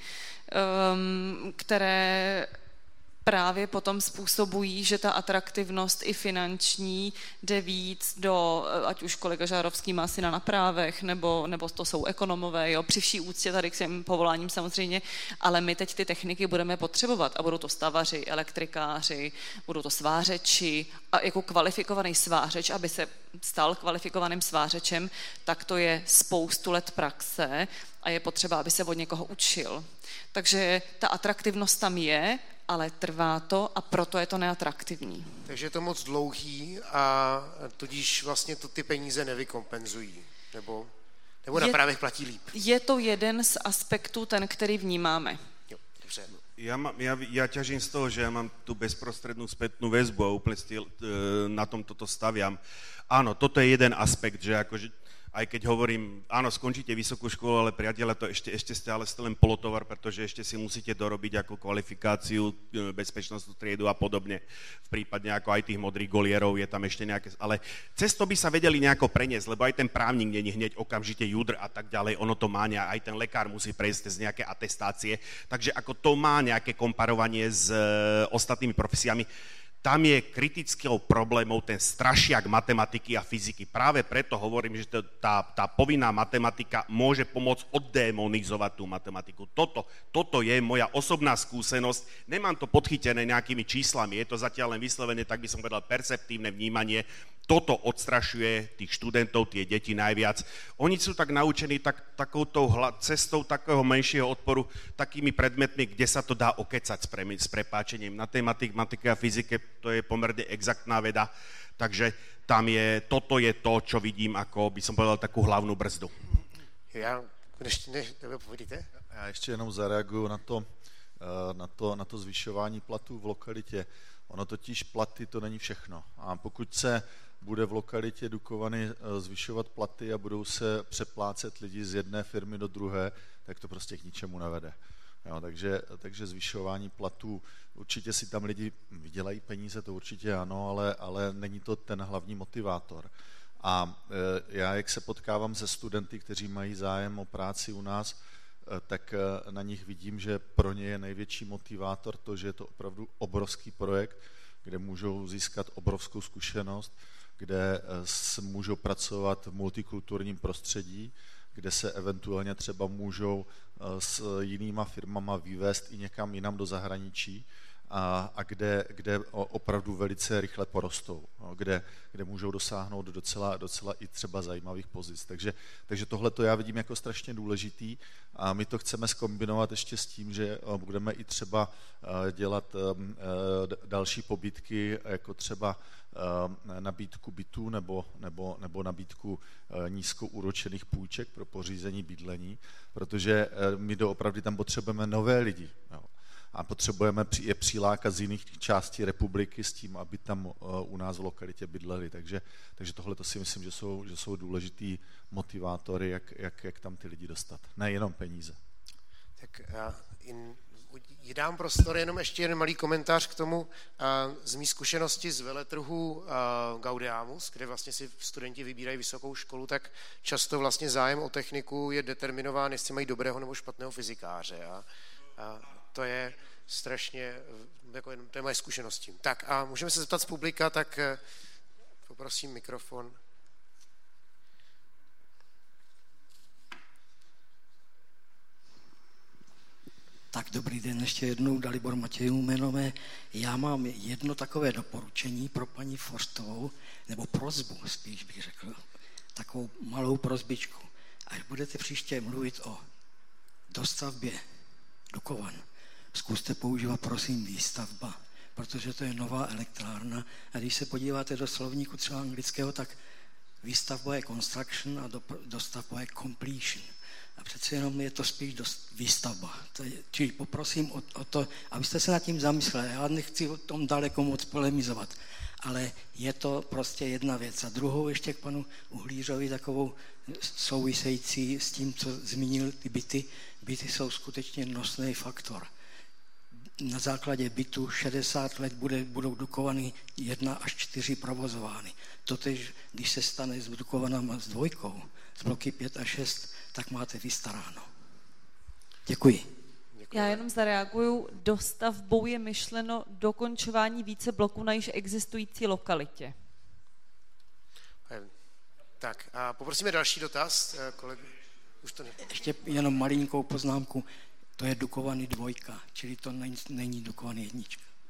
které právě potom způsobují, že ta atraktivnost i finanční jde víc do, ať už kolega Žárovský má syna na právech, nebo to jsou ekonomové, jo, při vší úctě tady k těm povoláním samozřejmě, ale my teď ty techniky budeme potřebovat a budou to stavaři, elektrikáři, budou to svářeči a jako kvalifikovaný svářeč, aby se stal kvalifikovaným svářečem, tak to je spoustu let praxe a je potřeba, aby se od někoho učil. Takže ta atraktivnost tam je, ale trvá to a proto je to neatraktivní. Takže je to moc dlouhý a tudíž vlastně to ty peníze nevykompenzují, nebo na právech platí líp. Je to jeden z aspektů, ten, který vnímáme. Jo, dobře. Ja ťažím z toho, že ja mám tú bezprostrednú spätnú väzbu a úplne na tom toto staviam. Áno, toto je jeden aspekt, že akože aj keď hovorím, áno, skončíte vysokú školu, ale priateľe, to ešte stále ste len polotovar, pretože ešte si musíte dorobiť ako kvalifikáciu, bezpečnostnú triedu a podobne. V prípadne ako aj tých modrých golierov je tam ešte nejaké, ale cez to by sa vedeli nejako preniesť, lebo aj ten právnik není hneď okamžite judr a tak ďalej, ono to má, aj ten lekár musí prejsť z nejaké atestácie, takže ako to má nejaké komparovanie s ostatnými profesiami. Tam je kritickou problémou ten strašiak matematiky a fyziky. Práve preto hovorím, že tá povinná matematika môže pomôcť oddemonizovať tú matematiku. Toto je moja osobná skúsenosť. Nemám to podchytené nejakými číslami, je to zatiaľ len vyslovene, tak by som povedal, perceptívne vnímanie. Toto odstrašuje tých študentov, tie deti najviac. Oni sú tak naučení takouto cestou takého menšieho odporu, takými predmetmi, kde sa to dá okecať s prepáčením. Na tej matematike a fyzike to je pomerne exaktná veda, takže toto je to, čo vidím, ako by som povedal, takú hlavnú brzdu. Já ještě jenom zareaguju na to zvyšování platů v lokalitě. Ono totiž platy to není všechno. A pokud se bude v lokalitě Dukovany zvyšovat platy a budou se přeplácet lidi z jedné firmy do druhé, tak to prostě k ničemu nevede. Jo, takže zvyšování platů, určitě si tam lidi vydělají peníze, to určitě ano, ale není to ten hlavní motivátor. A já, jak se potkávám se studenty, kteří mají zájem o práci u nás, tak na nich vidím, že pro ně je největší motivátor to, že je to opravdu obrovský projekt, kde můžou získat obrovskou zkušenost, kde můžou pracovat v multikulturním prostředí, kde se eventuálně třeba můžou s jinýma firmama vyvést i někam jinam do zahraničí a kde opravdu velice rychle porostou, kde můžou dosáhnout docela i třeba zajímavých pozic. Takže tohle to já vidím jako strašně důležitý a my to chceme zkombinovat ještě s tím, že budeme i třeba dělat další pobídky, jako třeba nabídku bytů nebo nabídku nízkoúročených půjček pro pořízení bydlení, protože my doopravdy tam potřebujeme nové lidi. Jo. A potřebujeme je přilákat z jiných částí republiky s tím, aby tam u nás v lokalitě bydleli. Takže tohle to si myslím, že jsou důležitý motivátory, jak tam ty lidi dostat. Nejenom peníze. Tak dám prostor, jenom ještě jeden malý komentář k tomu z mý zkušenosti z veletrhu Gaudeamus, kde vlastně si studenti vybírají vysokou školu, tak často vlastně zájem o techniku je determinován, jestli mají dobrého nebo špatného fyzikáře. A to je strašně, jako to je moje zkušenosti. Tak a můžeme se zeptat z publika, tak poprosím mikrofon. Tak dobrý den, ještě jednou, Dalibor Matějů jmenové. Já mám jedno takové doporučení pro paní Forstovou, nebo prosbu spíš bych řekl, takovou malou prosbičku. Až budete příště mluvit o dostavbě Dukovan, zkuste používat prosím výstavba, protože to je nová elektrárna a když se podíváte do slovníku třeba anglického, tak výstavba je construction a dostavba je completion. A přece jenom je to spíš výstavba. Čili poprosím o to, abyste se nad tím zamysleli. Já nechci o tom daleko moc polemizovat, ale je to prostě jedna věc. A druhou ještě k panu Uhlířovi takovou související s tím, co zmínil ty byty. Byty jsou skutečně nosný faktor. Na základě bytu 60 let budou Dukovany 1 až 4 provozovány. Totež, když se stane s Dukovanama s 2, z bloky 5 a 6, tak máte vystaráno. Děkuji. Já jenom zareaguju. Dostavbou je myšleno dokončování více bloků na již existující lokalitě. Tak a poprosíme další dotaz. Kolegu. Už to Ještě jenom malinkou poznámku. To je Dukovany 2, čili to není Dukovany 1.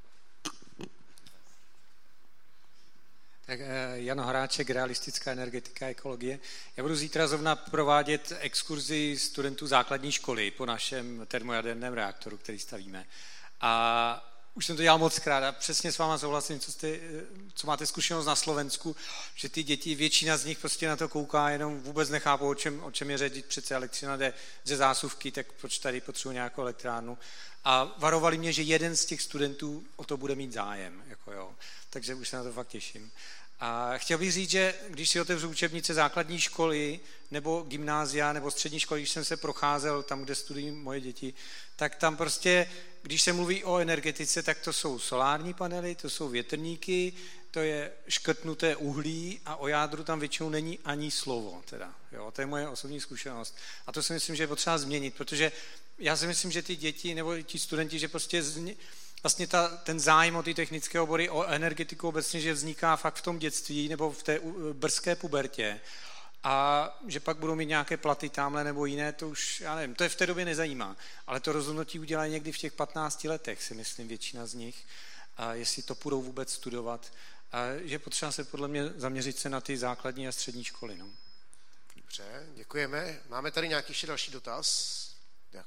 Tak Jan Horáček, realistická energetika a ekologie. Já budu zítra zrovna provádět exkurzi studentů základní školy po našem termojaderném reaktoru, který stavíme. A už jsem to dělal moc krát a přesně s váma souhlasím, co máte zkušenost na Slovensku, že ty děti, většina z nich prostě na to kouká, jenom vůbec nechápou, o čem je řeč, přece elektřina jde ze zásuvky, tak proč tady potřebuji nějakou elektrárnu. A varovali mě, že jeden z těch studentů o to bude mít zájem. Jako jo. Takže už se na to fakt těším. A chtěl bych říct, že když si otevřu učebnice základní školy nebo gymnázia nebo střední školy, když jsem se procházel tam, kde studují moje děti, tak tam prostě, když se mluví o energetice, tak to jsou solární panely, to jsou větrníky, to je škrtnuté uhlí a o jádru tam většinou není ani slovo. Teda, jo, to je moje osobní zkušenost. A to si myslím, že je potřeba změnit, protože já si myslím, že ty děti nebo ti studenti, že prostě vlastně ten zájem o ty technické obory, o energetiku obecně, že vzniká fakt v tom dětství nebo v té brzké pubertě a že pak budou mít nějaké platy tamhle nebo jiné, to už, já nevím, to je v té době nezajímá, ale to rozhodnutí udělají někdy v těch 15 letech, si myslím, většina z nich, a jestli to půjdou vůbec studovat, a že potřeba se podle mě zaměřit se na ty základní a střední školy. No. Dobře, děkujeme. Máme tady nějaký ještě další dotaz? Jak?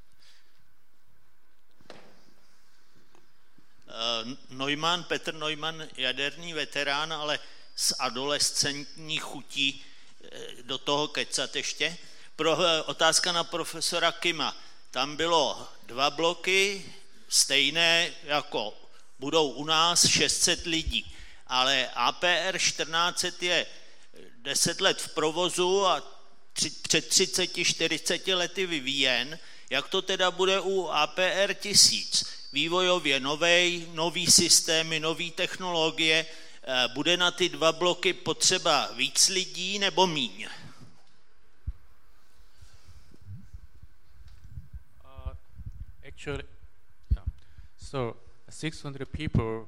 Petr Neumann, jaderný veterán, ale s adolescentní chutí do toho kecat ještě. Otázka na profesora Kima. Tam bylo 2 bloky, stejné jako budou u nás 600 lidí, ale APR 1400 je 10 let v provozu a před 30-40 lety vyvíjen. Jak to teda bude u APR 1000? Vývojově nový systémy, nové technologie, bude na ty 2 bloky potřeba víc lidí nebo míň? Actually, yeah. So 600 people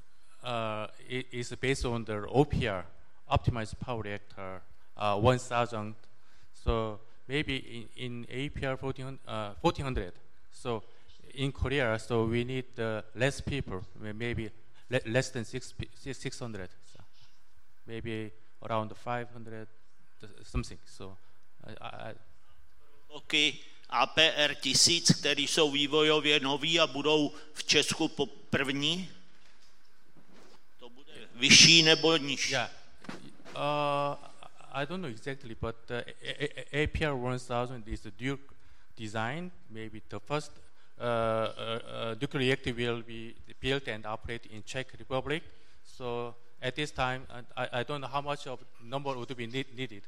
is based on the OPR, optimized power reactor, 1000. So maybe in APR 1400. So in Korea, so we need less people, maybe less than 600. So maybe around 500 something. So bloky APR 1000, které jsou vývojově noví a budou v Česku první, to bude vyšší nebo nižší? Yeah. I don't know exactly, but APR 1000 is a dual design. Maybe the first nuclear reactor will be built and operated in Czech Republic. So at this time, I don't know how much of number would be needed.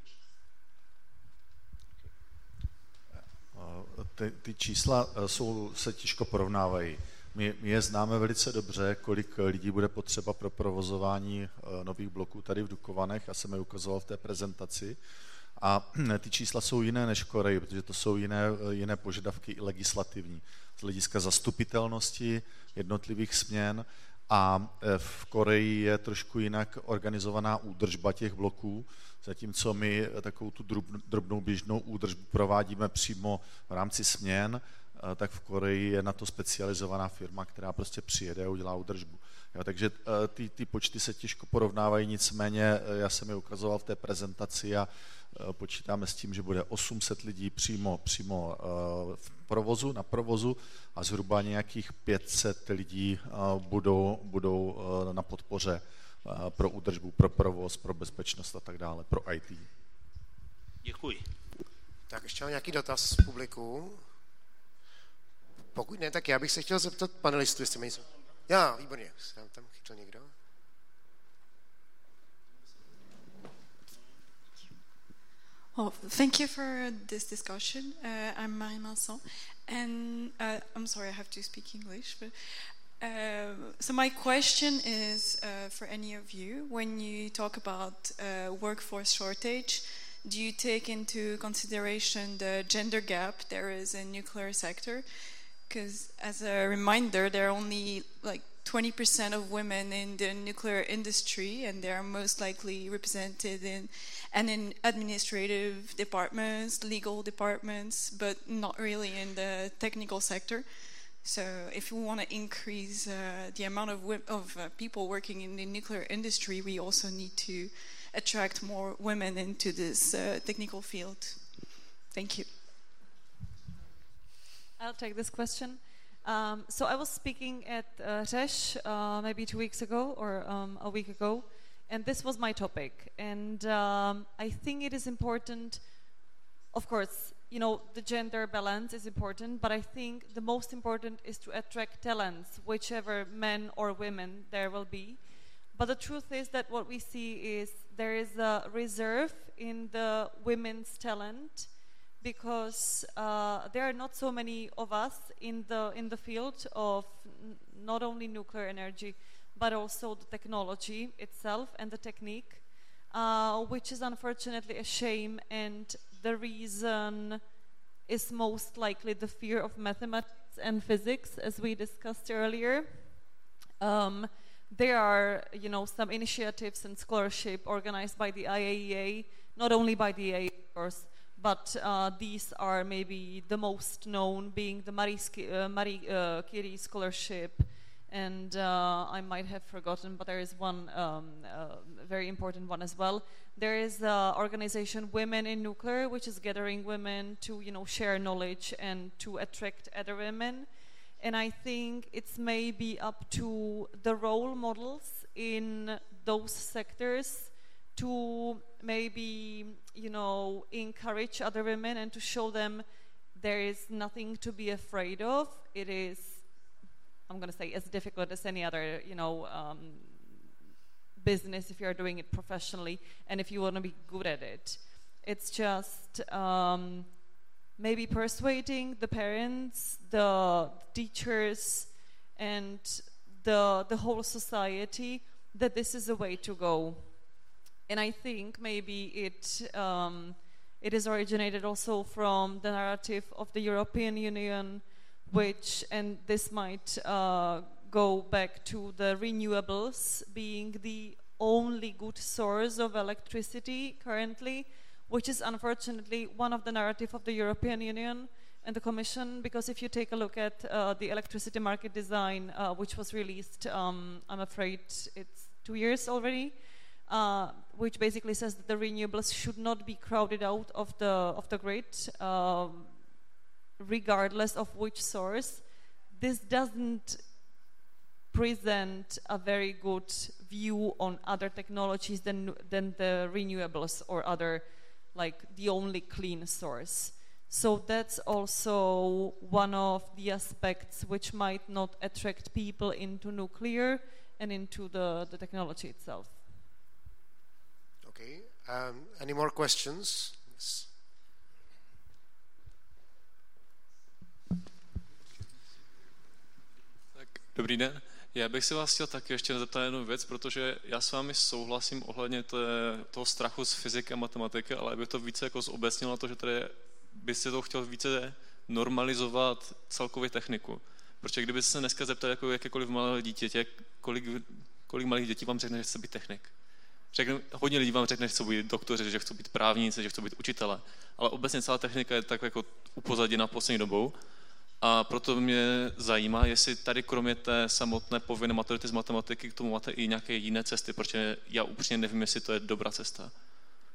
Ty čísla se těžko porovnávají. My je známe velice dobře, kolik lidí bude potřeba pro provozování nových bloků tady v Dukovanech. Já jsem je ukazoval v té prezentaci. A ty čísla jsou jiné než v Koreji, protože to jsou jiné požadavky i legislativní. Z hlediska zastupitelnosti jednotlivých směn a v Koreji je trošku jinak organizovaná údržba těch bloků, zatímco my takovou tu drobnou běžnou údržbu provádíme přímo v rámci směn, tak v Koreji je na to specializovaná firma, která prostě přijede a udělá údržbu. Jo, takže ty počty se těžko porovnávají, nicméně já jsem je ukazoval v té prezentaci a počítáme s tím, že bude 800 lidí přímo v provozu, na provozu a zhruba nějakých 500 lidí budou na podpoře pro údržbu, pro provoz, pro bezpečnost a tak dále, pro IT. Děkuji. Tak ještě mám nějaký dotaz z publiku. Pokud ne, tak já bych se chtěl zeptat panelistů, jestli mají... Já, výborně, tam chytl někdo. Well, thank you for this discussion. I'm Marie Masson, and I'm sorry I have to speak English. But so my question is for any of you: when you talk about workforce shortage, do you take into consideration the gender gap there is in nuclear sector? Because as a reminder, there are only like 20% of women in the nuclear industry, and they are most likely represented in administrative departments, legal departments, but not really in the technical sector. So if we want to increase the amount of people working in the nuclear industry, we also need to attract more women into this technical field. Thank you. I'll take this question. So I was speaking at Řeš maybe 2 weeks ago or a week ago, and this was my topic. And I think it is important, of course, you know, the gender balance is important, but I think the most important is to attract talents, whichever men or women there will be. But the truth is that what we see is there is a reserve in the women's talent, because there are not so many of us in the field of not only nuclear energy, but also the technology itself and the technique, which is unfortunately a shame. And the reason is most likely the fear of mathematics and physics, as we discussed earlier. There are, you know, some initiatives and scholarship organized by the IAEA, not only by the IAEA, of course, but these are maybe the most known, being the Marie Curie scholarship, and I might have forgotten, but there is one very important one as well. There is the organization Women in Nuclear, which is gathering women to, you know, share knowledge and to attract other women. And I think it's maybe up to the role models in those sectors to maybe, you know, encourage other women and to show them there is nothing to be afraid of. It is, I'm going to say, as difficult as any other, you know, business if you're doing it professionally and if you want to be good at it. It's just maybe persuading the parents, the teachers, and the whole society that this is a way to go. And I think maybe it is originated also from the narrative of the European Union, which, and this might go back to the renewables being the only good source of electricity currently, which is unfortunately one of the narrative of the European Union and the Commission, because if you take a look at the electricity market design, which was released, I'm afraid it's 2 years already, which basically says that the renewables should not be crowded out of the grid, regardless of which source. This doesn't present a very good view on other technologies than the renewables or other, like the only clean source. So that's also one of the aspects which might not attract people into nuclear and into the technology itself. Okay. Any more questions? Yes. Tak, dobrý den. Já bych si vás chtěl taky ještě zeptat jednu věc, protože já s vámi souhlasím ohledně toho strachu z fyziky a matematiky, ale bych to více jako zobecnil na to, že tady byste to chtěl více normalizovat celkově techniku. Protože kdyby se dneska zeptal jako jakékoliv malé dítětě, kolik malých dětí vám řekne, že chce být technik. Hodně lidí vám řekne, že chcou být doktoři, že chcou být právníci, že chcou být učitele, ale obecně celá technika je tak jako upozaděna poslední dobou. A proto mě zajímá, jestli tady kromě té samotné povinné maturity z matematiky k tomu máte i nějaké jiné cesty, protože já upřímně nevím, jestli to je dobrá cesta.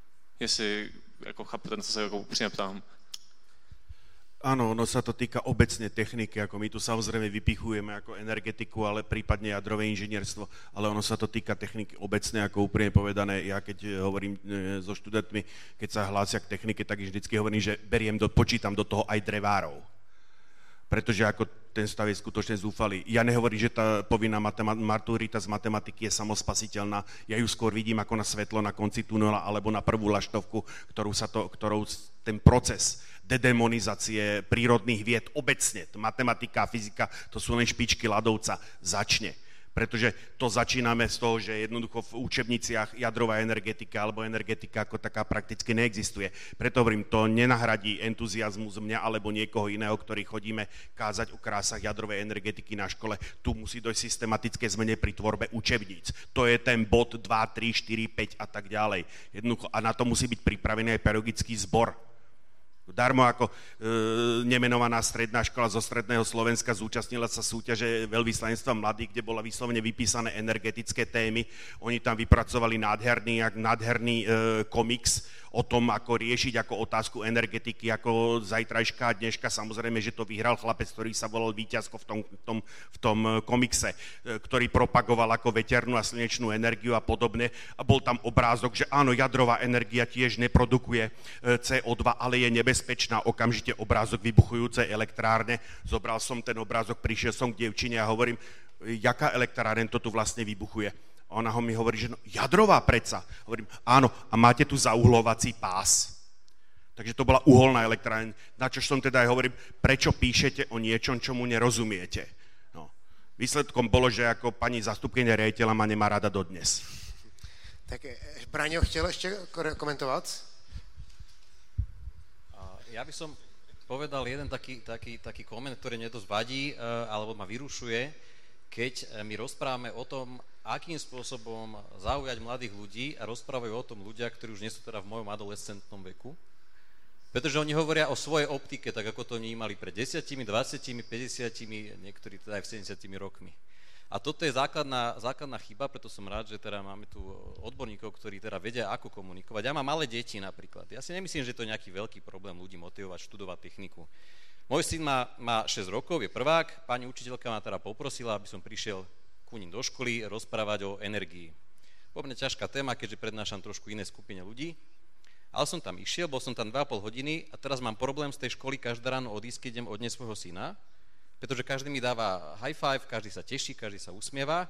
Jestli jako chápete, co se jako upřímně ptám. Áno, ono sa to týka obecne techniky, ako my tu samozrejme vypichujeme ako energetiku, ale prípadne jadrové inžinierstvo, ale ono sa to týka techniky obecne, ako úprimne povedané. Ja keď hovorím so študentmi, keď sa hlásia k technike, tak vždycky hovorím, že počítam do toho aj drevárov. Pretože ako ten stav je skutočne zúfalý. Ja nehovorím, že tá povinná maturita z matematiky je samospasiteľná. Ja ju skôr vidím ako na svetlo na konci tunela alebo na prvú laštovku, ktorou ten proces dedemonizácie prírodných vied obecne, matematika a fyzika, to sú len špičky ľadovca, začne. Pretože to začíname z toho, že jednoducho v učebniciach jadrová energetika alebo energetika ako taká prakticky neexistuje. Preto hovorím, to nenahradí entuziazmus mňa alebo niekoho iného, ktorý chodíme kázať o krásach jadrovej energetiky na škole. Tu musí dojsť systematické zmene pri tvorbe učebníc. To je ten bod 2, 3, 4, 5 a tak ďalej. Jednoducho, a na to musí byť pripravený aj pedagogický zbor. Darmo ako nemenovaná stredná škola zo stredného Slovenska zúčastnila sa súťaže veľvyslanectva mladých, kde bola vyslovene vypísané energetické témy. Oni tam vypracovali nádherný komiks o tom, ako riešiť ako otázku energetiky, ako zajtrajška a dneška. Samozrejme, že to vyhral chlapec, ktorý sa volal Víťazko v tom komikse, ktorý propagoval ako veternú a slnečnú energiu a podobne. A bol tam obrázok, že áno, jadrová energia tiež neprodukuje CO2, ale je nebezpečná. Okamžite obrázok vybuchujúcej elektrárne. Zobral som ten obrázok, prišiel som k dievčine a hovorím, jaká elektráren to tu vlastne vybuchuje. A ona mi hovorí, že no, jadrová predsa. Hovorím, áno, a máte tu zauhlovací pás. Takže to bola uholná elektrárne. Na čo som teda aj hovorím, prečo píšete o niečom, čomu nerozumiete. No. Výsledkom bolo, že ako pani zastupkyňa riaditeľa ma nemá rada dodnes. Tak Braňo chtěl ještě komentovat? Ja by som povedal jeden taký koment, ktorý mne dosť vadí, alebo ma vyrušuje, keď my rozprávame o tom, akým spôsobom zaujať mladých ľudí a rozprávajú o tom ľudia, ktorí už nie sú teda v mojom adolescentnom veku. Pretože oni hovoria o svojej optike, tak ako to vnímali pred 10, 20, 50, niektorí teda aj v 70 rokmi. A toto je základná chyba, preto som rád, že teda máme tu odborníkov, ktorí teda vedia, ako komunikovať. Ja mám malé deti napríklad. Ja si nemyslím, že to je nejaký veľký problém ľudí motivovať, študovať techniku. Môj syn má 6 rokov, je prvák, pani učiteľka ma teda poprosila, aby som prišiel ku ním do školy rozprávať o energii. Pomerne ťažká téma, keďže prednášam trošku iné skupine ľudí, ale som tam išiel, bol som tam 2,5 hodiny a teraz mám problém z tej školy každé ráno odísť, keď idem odniesť svojho syna, pretože každý mi dáva high five, každý sa teší, každý sa usmieva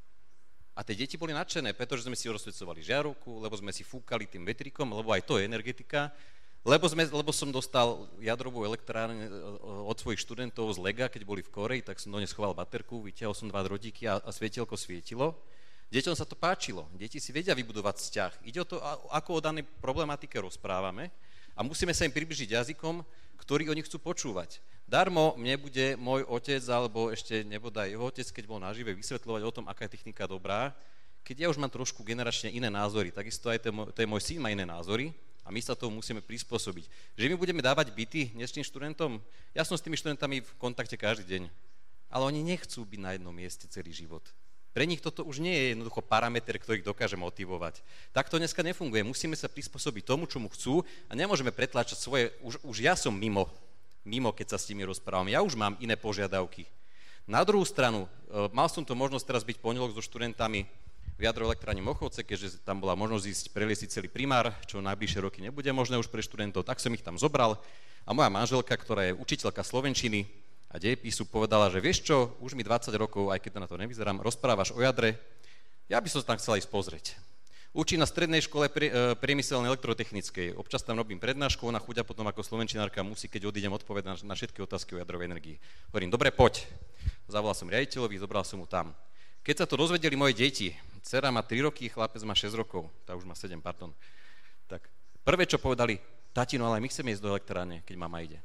a tie deti boli nadšené, pretože sme si rozsvecovali žiarovku, lebo sme si fúkali tým vetrikom, lebo aj to je energetika, lebo som dostal jadrovú elektrárne od svojich študentov z Lega, keď boli v Koreji, tak som do nej schoval baterku, vytiahol som 2 drodíky a svetielko svietilo. Deťom sa to páčilo, deti si vedia vybudovať vzťah. Ide o to, ako o danej problematike rozprávame a musíme sa im približiť jazykom, ktorý oni chcú počúvať. Darmo mne bude môj otec, alebo ešte nebodaj jeho otec, keď bol nažive, vysvetľovať o tom, aká je technika dobrá, keď ja už mám trošku generačne iné názory, takisto aj ten môj syn má iné názory a my sa tomu musíme prispôsobiť. Že my budeme dávať byty dnešným študentom, ja som s tými študentami v kontakte každý deň, ale oni nechcú byť na jednom mieste celý život. Pre nich toto už nie je jednoducho parameter, ktorý ich dokáže motivovať. Tak to dneska nefunguje. Musíme sa prispôsobiť tomu, čomu chcú a nemôžeme pretláčať svoje... Už ja som mimo, keď sa s nimi rozprávam. Ja už mám iné požiadavky. Na druhú stranu, mal som to možnosť teraz byť pondelok so študentami v jadroelektrárne Mochovce, keďže tam bola možnosť ísť preliesiť celý primár, čo najbližšie roky nebude možné už pre študentov, tak som ich tam zobral a moja manželka, ktorá je učiteľka slovenčiny a dejepisu, povedala, že vieš čo, už mi 20 rokov, aj keď na to nevyzerám, rozprávaš o jadre, ja by som sa tam chcela ísť pozrieť. Učím na strednej škole priemyselnej elektrotechnickej, občas tam robím prednášku, ona chuďa potom ako slovenčinárka musí, keď odídem, odpovedať na všetky otázky o jadrovej energii. Hovorím, dobre, poď. Zavolal som riaditeľovi, zobral som mu tam. Keď sa to dozvedeli moje deti, dcera má 3 roky, chlapec má 6 rokov, tá už má 7, pardon, tak prvé, čo povedali, tatino, ale my chceme ísť do elektrárne, keď mama ide.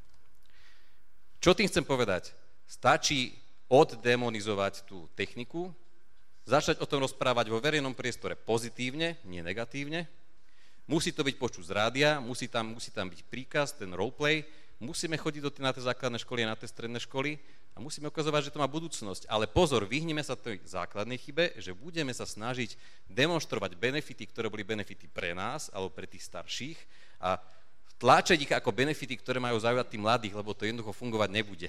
Čo tým chcem povedať? Stačí oddemonizovať tú techniku, začať o tom rozprávať vo verejnom priestore pozitívne, nie negatívne. Musí to byť počuť z rádia, musí tam byť príkaz, ten roleplay, musíme chodiť na tie základné školy a na tie stredné školy a musíme ukazovať, že to má budúcnosť. Ale pozor, vyhneme sa tej základnej chybe, že budeme sa snažiť demonštrovať benefity, ktoré boli benefity pre nás alebo pre tých starších a tlačiť ich ako benefity, ktoré majú zaujať tých mladých, lebo to jednoducho fungovať nebude.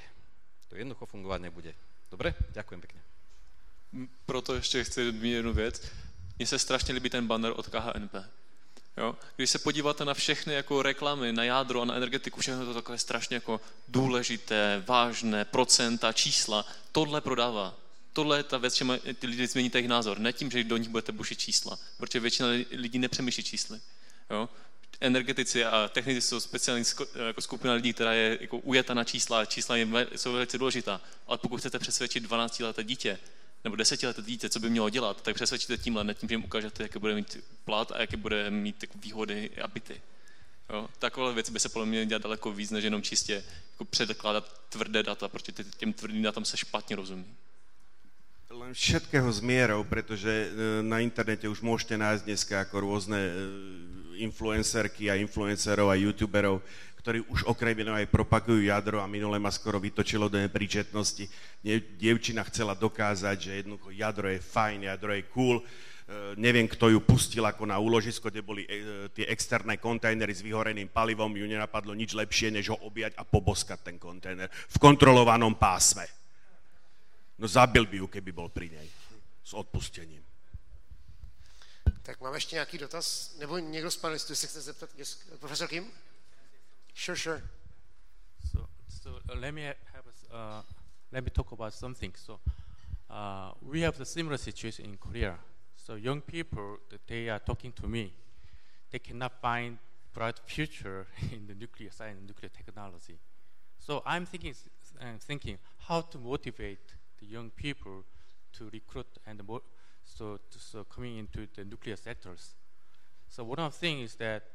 Dobre? Ďakujem pekne. Proto ještě chci mít jednu věc. Mně se strašně líbí ten banner od KHNP. Jo? Když se podíváte na všechny jako reklamy, na jádro a na energetiku, všechno to takové strašně jako důležité, vážné, procenta, čísla, tohle prodává. Tohle je ta věc, že ty lidi změníte jejich názor. Ne tím, že do nich budete bušit čísla, protože většina lidí nepřemýšlí čísly. Jo? Energetici a technici jsou speciální jako skupina lidí, která je jako ujata na čísla, čísla jsou velice důležitá, ale pokud chcete přesvědčit 12leté dítě, nebo 10leté dítě, co by mělo dělat, tak přesvědčíte tímhle, ne tím, že jim ukážete, jaké bude mít plat a jaké bude mít výhody a byty. Jo? Takové věci by se podle mě dělat daleko víc, než jenom čistě jako předkládat tvrdé data, protože těm tvrdým datám se špatně rozumí. Len všetkého s mierou, pretože na internete už môžete nájsť dneska ako rôzne influencerky a influencerov a youtuberov, ktorí už okrem iného aj propagujú jadro a minule ma skoro vytočilo do nepríčetnosti. Dievčina chcela dokázať, že jednoducho jadro je fajn, jadro je cool. Neviem, kto ju pustil ako na úložisko, kde boli tie externé kontajnery s vyhoreným palivom, ju nenapadlo nič lepšie, než ho objať a poboskať ten kontajner v kontrolovanom pásme. No zabil by ju, keby bol pri nej. S odpustením. Tak máme ještě nějaký dotaz? Nebo někdo z panelistů se chce zeptat? Yes, profesor Kim? Sure. So let me talk about something. So we have the similar situation in Korea. So young people, they are talking to me. They cannot find bright future in the nuclear science and nuclear technology. So I'm thinking how to motivate the young people to recruit and so coming into the nuclear sectors. So one of the things is that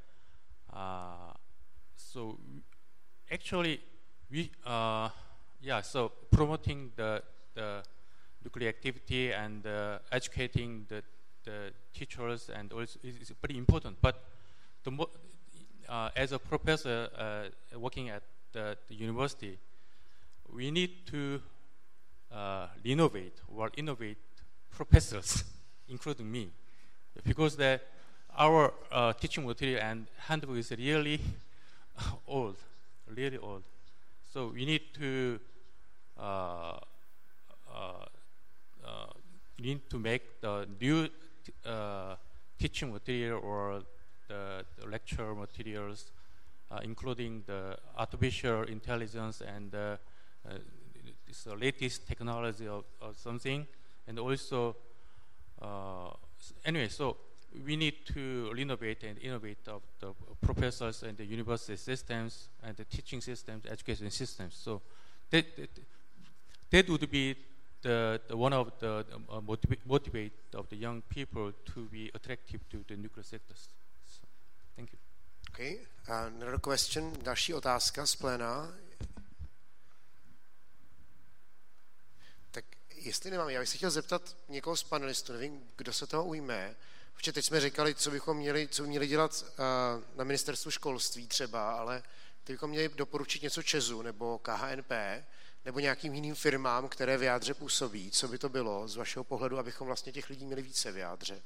so actually so promoting the nuclear activity and educating the teachers and also is very important. But as a professor working at the university, we need to innovate professors, including me, because our teaching material and handbook is really old. So we need to make the new teaching material or the lecture materials, including the artificial intelligence and it's the latest technology of something, and also so we need to innovate of the professors and the university systems and the teaching systems, education systems. So that would be the one of the motivate of the young people to be attractive to the nuclear sectors. So, thank you. Okay, another question. Další otázka z pléna. Tak jestli nemám, já bych se chtěl zeptat někoho z panelistů, nevím, kdo se toho ujme, protože teď jsme říkali, co by měli dělat na ministerstvu školství třeba, ale teď bychom měli doporučit něco ČEZu nebo KHNP, nebo nějakým jiným firmám, které v jádře působí. Co by to bylo z vašeho pohledu, abychom vlastně těch lidí měli více v jádře?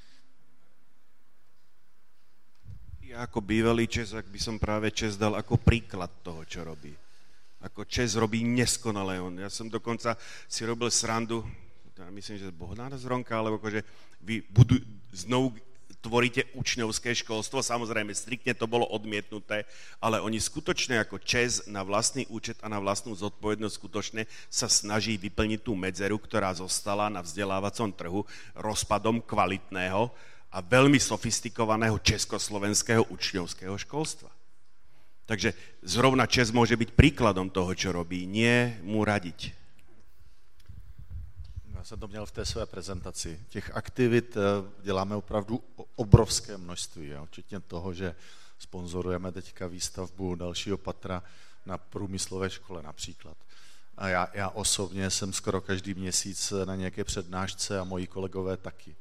Ja ako bývalý ČEZ, ak by som práve ČEZ dal ako príklad toho, čo robí. Ako ČEZ robí neskonale. Ja som dokonca si robil srandu, myslím, že Bohdana Zronka, alebo akože vy znovu tvoríte učňovské školstvo, samozrejme striktne to bolo odmietnuté, ale oni skutočne ako ČEZ na vlastný účet a na vlastnú zodpovednosť skutočne sa snaží vyplniť tú medzeru, ktorá zostala na vzdelávacom trhu rozpadom kvalitného a veľmi sofistikovaného československého učňovského školstva. Takže zrovna ČEZ môže byť príkladom toho, čo robí, nie mu radiť. Já jsem to měl v té své prezentaci. Těch aktivit děláme opravdu obrovské množství, jo? Včetně toho, že sponzorujeme teďka výstavbu dalšího patra na průmyslové škole například. A já osobně jsem skoro každý měsíc na nějaké přednášce a moji kolegové taky.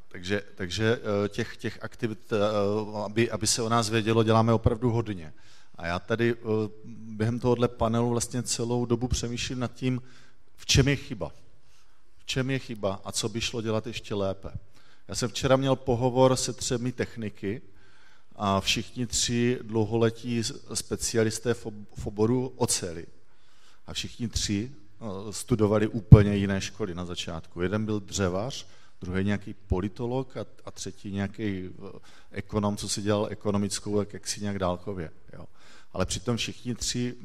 Takže těch aktivit, aby se o nás vědělo, děláme opravdu hodně. A já tady během tohohle panelu vlastně celou dobu přemýšlím nad tím, v čem je chyba. V čem je chyba a co by šlo dělat ještě lépe. Já jsem včera měl pohovor se 3 techniky a všichni 3 dlouholetí specialisté v oboru oceli. A všichni 3 studovali úplně jiné školy na začátku. Jeden byl dřevař, druhý nějaký politolog a třetí nějaký ekonom, co si dělal ekonomickou, jak si nějak dálkově. Jo. Ale přitom všichni 3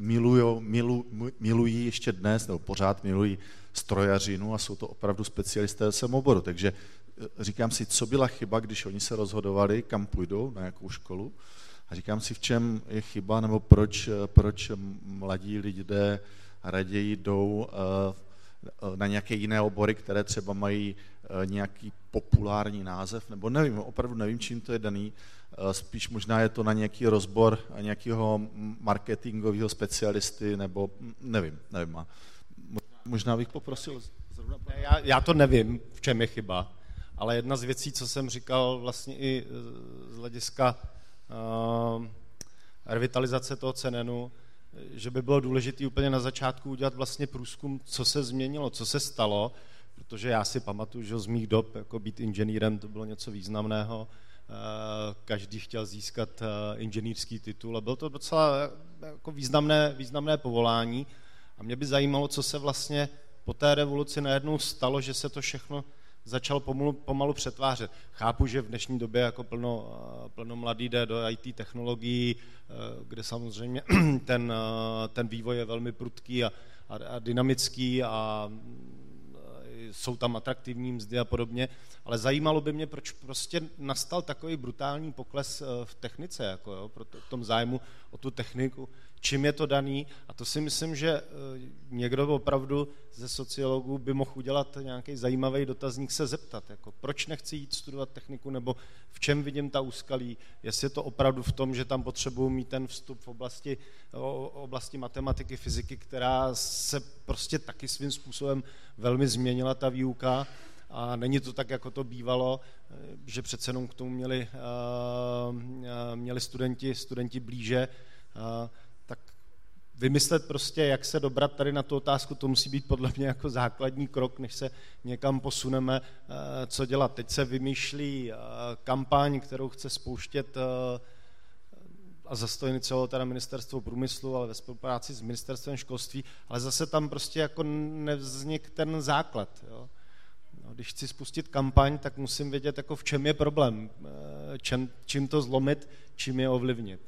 milují ještě dnes, nebo pořád milují strojařinu a jsou to opravdu specialisté ve svém oboru. Takže říkám si, co byla chyba, když oni se rozhodovali, kam půjdou, na jakou školu. A říkám si, v čem je chyba, nebo proč mladí lidé raději jdou na nějaké jiné obory, které třeba mají nějaký populární název, nebo nevím, opravdu nevím, čím to je daný. Spíš možná je to na nějaký rozbor nějakého marketingového specialisty, nebo nevím. Možná bych poprosil zrovna... Já to nevím, v čem je chyba, ale jedna z věcí, co jsem říkal vlastně i z hlediska revitalizace toho CNN, že by bylo důležité úplně na začátku udělat vlastně průzkum, co se změnilo, co se stalo, protože já si pamatuju, že z mých dob jako být inženýrem to bylo něco významného, každý chtěl získat inženýrský titul a bylo to docela jako významné povolání a mě by zajímalo, co se vlastně po té revoluci najednou stalo, že se to všechno začalo pomalu přetvářet. Chápu, že v dnešní době jako plno mladý jde do IT technologií, kde samozřejmě ten vývoj je velmi prudký a dynamický a jsou tam atraktivní mzdy a podobně, ale zajímalo by mě, proč prostě nastal takový brutální pokles v technice, jako jo, v tom zájmu o tu techniku, čím je to daný, a to si myslím, že někdo opravdu ze sociologů by mohl udělat nějaký zajímavý dotazník, se zeptat, jako proč nechci jít studovat techniku, nebo v čem vidím ta úskalí, jestli je to opravdu v tom, že tam potřebuji mít ten vstup v oblasti matematiky, fyziky, která se prostě taky svým způsobem velmi změnila ta výuka, a není to tak, jako to bývalo, že přece jenom k tomu měli studenti blíže, tak vymyslet prostě, jak se dobrat tady na tu otázku, to musí být podle mě jako základní krok, než se někam posuneme, co dělat. Teď se vymýšlí kampaň, kterou chce spouštět a zase to inicioval teda Ministerstvo průmyslu, ale ve spolupráci s Ministerstvem školství, ale zase tam prostě jako nevznikl ten základ. Jo. No, když chci spustit kampaň, tak musím vědět, jako v čem je problém, čím to zlomit, čím je ovlivnit.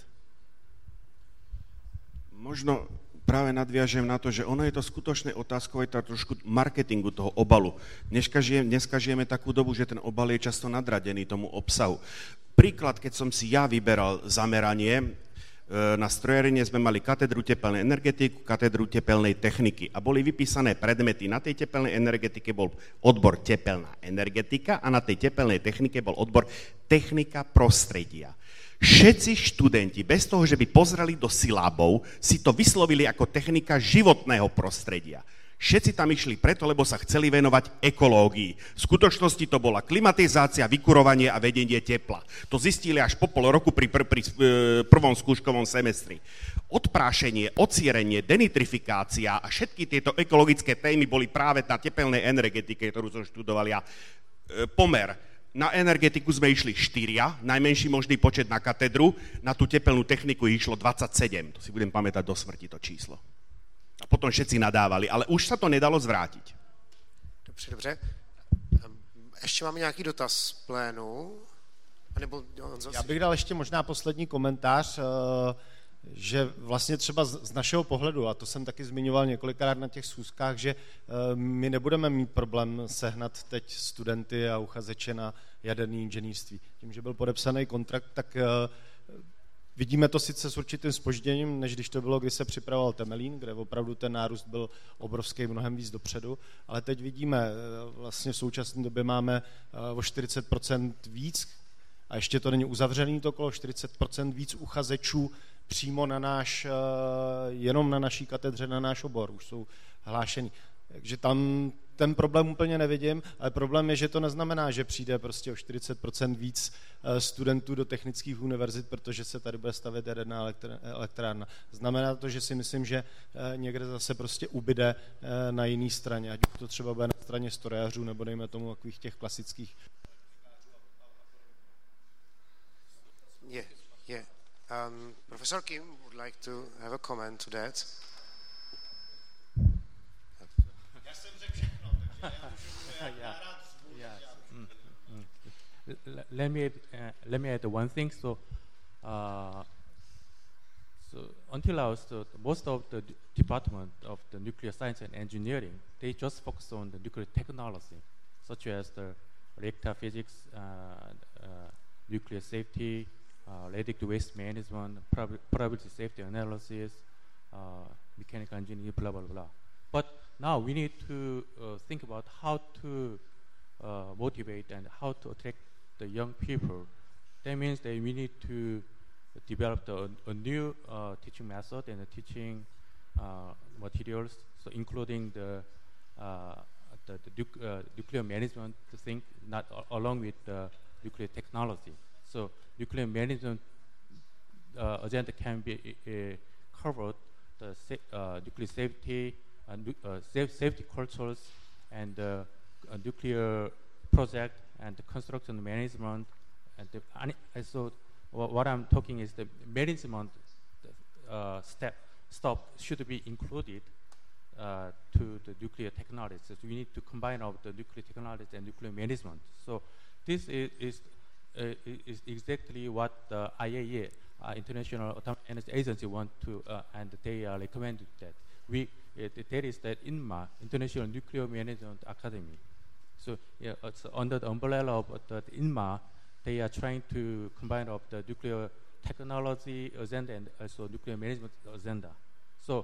Možno práve nadviažem na to, že ono je to skutočné otázkou aj trošku marketingu toho obalu. Dneska žijeme takú dobu, že ten obal je často nadradený tomu obsahu. Príklad, keď som si ja vyberal zameranie, na strojarine sme mali katedru tepelnej energetiky, katedru tepelnej techniky a boli vypísané predmety. Na tej tepelnej energetike bol odbor tepelná energetika a na tej tepelnej technike bol odbor technika prostredia. Všetci študenti, bez toho, že by pozreli do silábov, si to vyslovili ako technika životného prostredia. Všetci tam išli preto, lebo sa chceli venovať ekológii. V skutočnosti to bola klimatizácia, vykurovanie a vedenie tepla. To zistili až po pol roku pri prvom skúškovom semestri. Odprášenie, ocierenie, denitrifikácia a všetky tieto ekologické témy boli práve na tepelnej energetike, ktorú som študoval ja. Pomer. Na energetiku sme išli 4, najmenší možný počet na katedru, na tú tepelnú techniku išlo 27. To si budem pamätať do smrti, to číslo. A potom všetci nadávali, ale už sa to nedalo zvrátiť. Dobře. Ještě máme nějaký dotaz z plénu? Nebo já bych dal ještě možná poslední komentář, že vlastně třeba z našeho pohledu, a to jsem taky zmiňoval několikrát na těch schůzkách, že my nebudeme mít problém sehnat teď studenty a uchazeče na jaderné inženýrství. Tím, že byl podepsaný kontrakt, tak vidíme to sice s určitým zpožděním, než když to bylo, když se připravoval Temelín, kde opravdu ten nárůst byl obrovský, mnohem víc dopředu, ale teď vidíme, vlastně v současné době máme o 40% víc, a ještě to není uzavřený to kolo, 40% víc uchazečů přímo na jenom na naší katedře, na náš obor, už jsou hlášený. Takže tam ten problém úplně nevidím, ale problém je, že to neznamená, že přijde prostě o 40% víc studentů do technických univerzit, protože se tady bude stavět jaderná elektrárna. Znamená to, že si myslím, že někde zase prostě ubyde na jiné straně, ať to třeba bude na straně strojařů, nebo dejme tomu takových těch klasických. Yeah. Professor Kim would like to have a comment to that. Já jsem řekl všechno, takže já Let me add one thing. So until I was most of the department of the nuclear science and engineering, they just focus on the nuclear technology, such as the reactor physics, nuclear safety, radioactive waste management, probability safety analysis, mechanical engineering, blah, blah, blah. But now we need to think about how to motivate and how to attract the young people. That means that we need to develop a new teaching method and teaching materials, so including the nuclear management to think not along with the nuclear technology. So nuclear management agenda can be covered the nuclear safety, safety cultures, and nuclear project and the construction management. And so what I'm talking is the management stop should be included to the nuclear technologies. So we need to combine of the nuclear technologies and nuclear management. So this is exactly what the IAEA, International Atomic Energy Agency, want to, and they recommended that. There is that INMA, International Nuclear Management Academy. So yeah, it's under the umbrella of the INMA, they are trying to combine of the nuclear technology agenda and also nuclear management agenda. So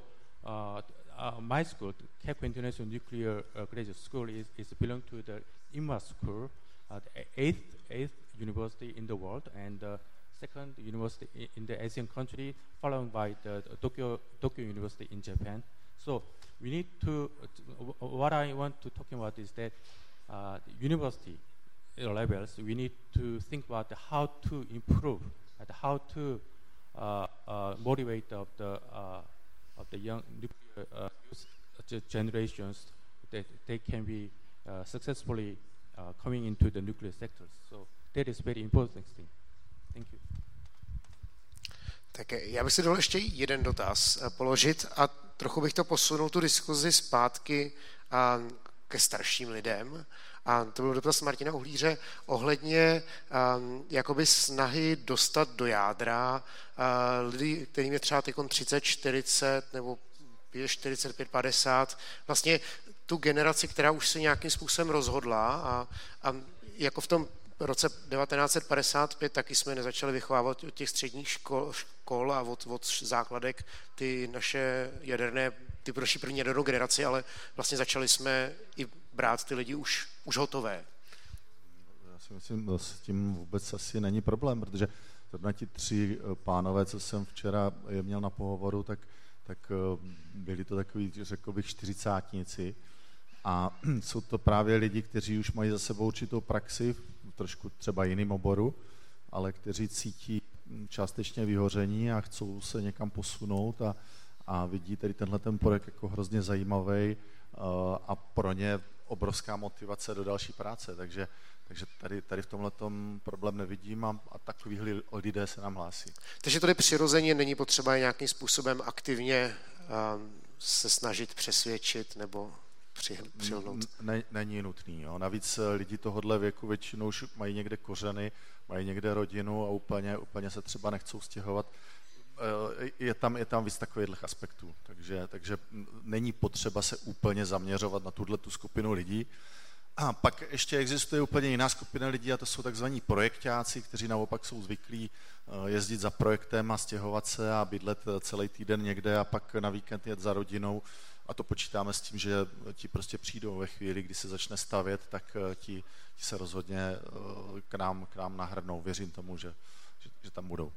my school, Keiko International Nuclear Graduate School, is belong to the INMA school, the eighth university in the world, and second university in the Asian country, followed by the Tokyo University in Japan. So we need to, what I want to talk about is that university levels, we need to think about how to improve and how to motivate of the young nuclear generations that they can be successfully coming into the nuclear sectors. So that is very important thing. Thank you. Tak já bych si dovolil ještě jeden dotaz položit a trochu bych to posunul tu diskuzi zpátky ke starším lidem. A to byl dotaz Martina Uhlíře ohledně jakoby snahy dostat do jádra lidi, kterým je třeba teď 30, 40 nebo 45, 50, vlastně tu generaci, která už se nějakým způsobem rozhodla a jako v tom roce 1955 taky jsme nezačali vychovávat od těch středních škol a od základek ty naše jaderné, ty naši první jadernou generaci, ale vlastně začali jsme i brát ty lidi už hotové. Já si myslím, že s tím vůbec asi není problém, protože zrovna ti tři pánové, co jsem včera je měl na pohovoru, tak byli to takový, řekl bych, čtyřicátníci. A jsou to právě lidi, kteří už mají za sebou určitou praxi, v trošku třeba jiném oboru, ale kteří cítí částečně vyhoření a chcou se někam posunout a vidí tady tenhle ten projekt jako hrozně zajímavý a pro ně obrovská motivace do další práce. Takže tady v tomhletom problém nevidím a takový lidé se nám hlásí. Takže tady přirozeně není potřeba je nějakým způsobem aktivně se snažit přesvědčit nebo přilnout. Není nutný. Jo. Navíc lidi tohohle věku většinou už mají někde kořeny, mají někde rodinu a úplně se třeba nechcou stěhovat. Je tam víc takových aspektů. Takže není potřeba se úplně zaměřovat na tu skupinu lidí. A pak ještě existuje úplně jiná skupina lidí a to jsou takzvaní projekťáci, kteří naopak jsou zvyklí jezdit za projektem a stěhovat se a bydlet celý týden někde a pak na víkend jet za rodinou. A to počítáme s tím, že ti prostě přijdou ve chvíli, kdy se začne stavět, tak ti se rozhodně k nám nahrnou. Věřím tomu, že tam budou.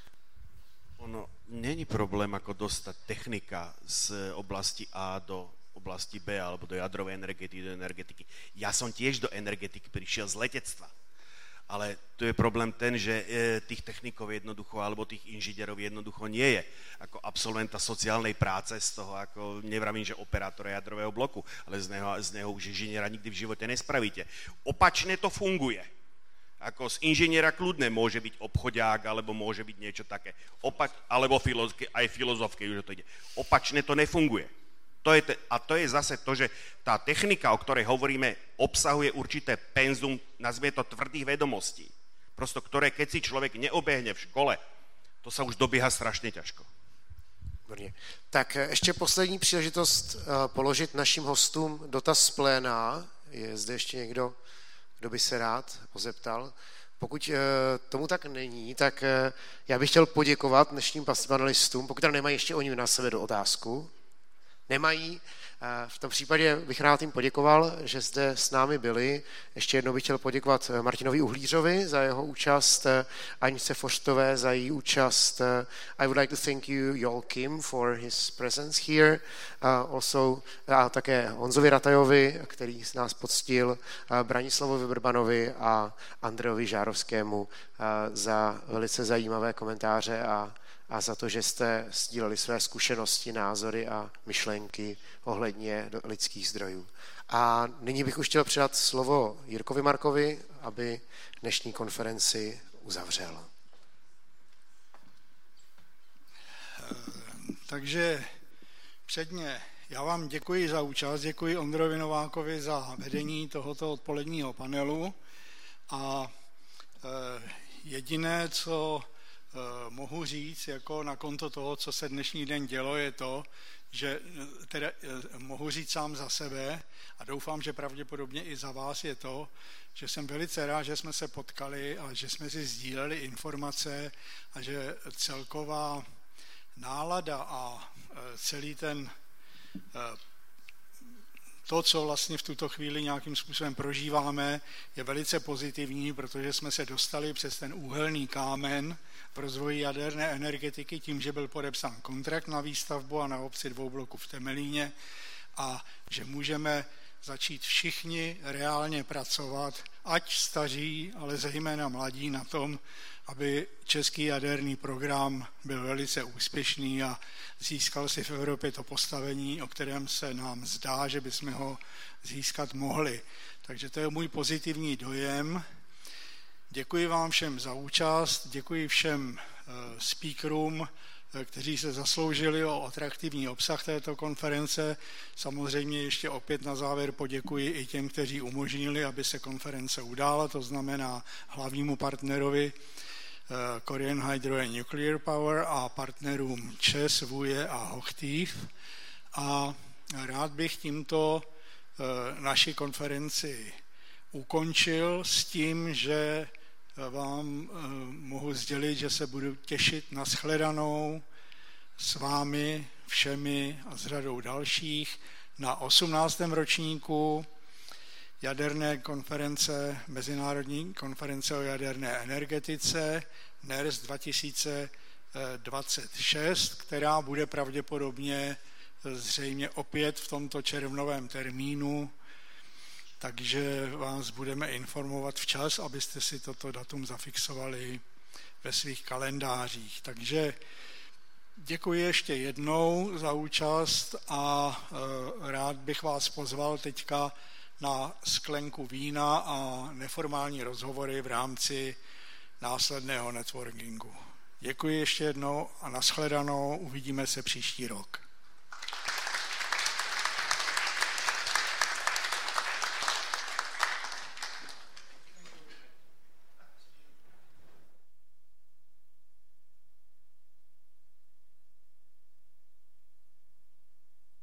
Ono není problém, ako dostať technika z oblasti A do oblasti B alebo do jadrovej energetiky. Ja som tiež do energetiky prišiel z letectva. Ale tu je problém ten, že tých technikov jednoducho, alebo tých inžinierov jednoducho nie je. Ako absolventa sociálnej práce z toho, ako nevravím, že operátora jadrového bloku, ale z neho už inžiniera nikdy v živote nespravíte. Opačne to funguje. Ako z inžiniera kľudne môže byť obchodiák, alebo môže byť niečo také. Alebo aj filozof, keď už to ide. Opačne to nefunguje. To je zase to, že tá technika, o ktorej hovoríme, obsahuje určité penzum, nazvime to tvrdých vedomostí. Prosto, ktoré keď si človek neobehne v škole, to sa už dobieha strašne ťažko. Tak ještě poslední příležitost položit našim hostům dotaz z pléna. Je zde ještě někdo, kdo by se rád pozeptal? Pokud tomu tak není, tak já bych chtěl poděkovat dnešním panelistům, pokud tam nemají ještě oni na sebe do otázku. Nemají. V tom případě bych rád jim poděkoval, že zde s námi byli. Ještě jednou bych chtěl poděkovat Martinovi Uhlířovi za jeho účast, Aničce Forstové za její účast. I would like to thank you, Joel Kim, for his presence here. Also a také Honzovi Ratajovi, který nás poctil, Branislavovi Brbanovi a Andrejovi Žárovskému za velice zajímavé komentáře a za to, že jste sdíleli své zkušenosti, názory a myšlenky ohledně lidských zdrojů. A nyní bych už chtěl předat slovo Jirkovi Markovi, aby dnešní konferenci uzavřel. Takže předně já vám děkuji za účast, děkuji Ondrovi Novákovi za vedení tohoto odpoledního panelu a jediné, co mohu říct jako na konto toho, co se dnešní den dělo, je to, že teda mohu říct sám za sebe a doufám, že pravděpodobně i za vás je to, že jsem velice rád, že jsme se potkali a že jsme si sdíleli informace a že celková nálada a celý ten to, co vlastně v tuto chvíli nějakým způsobem prožíváme, je velice pozitivní, protože jsme se dostali přes ten úhelný kámen v rozvoji jaderné energetiky tím, že byl podepsán kontrakt na výstavbu a na obci 2 bloků v Temelíně a že můžeme začít všichni reálně pracovat, ať staří, ale zejména mladí na tom, aby český jaderný program byl velice úspěšný a získal si v Evropě to postavení, o kterém se nám zdá, že bychom ho získat mohli. Takže to je můj pozitivní dojem. Děkuji vám všem za účast, děkuji všem speakerům, kteří se zasloužili o atraktivní obsah této konference. Samozřejmě ještě opět na závěr poděkuji i těm, kteří umožnili, aby se konference udála, to znamená hlavnímu partnerovi Korean Hydro and Nuclear Power a partnerům ČES, VUJE a Hochtief. A rád bych tímto naši konferenci ukončil s tím, že vám mohu sdělit, že se budu těšit na shledanou s vámi všemi a s řadou dalších na 18. ročníku jaderné konference, Mezinárodní konference o jaderné energetice NERS 2026, která bude pravděpodobně zřejmě opět v tomto červnovém termínu, takže vás budeme informovat včas, abyste si toto datum zafixovali ve svých kalendářích. Takže děkuji ještě jednou za účast a rád bych vás pozval teďka na sklenku vína a neformální rozhovory v rámci následného networkingu. Děkuji ještě jednou a nashledanou, uvidíme se příští rok.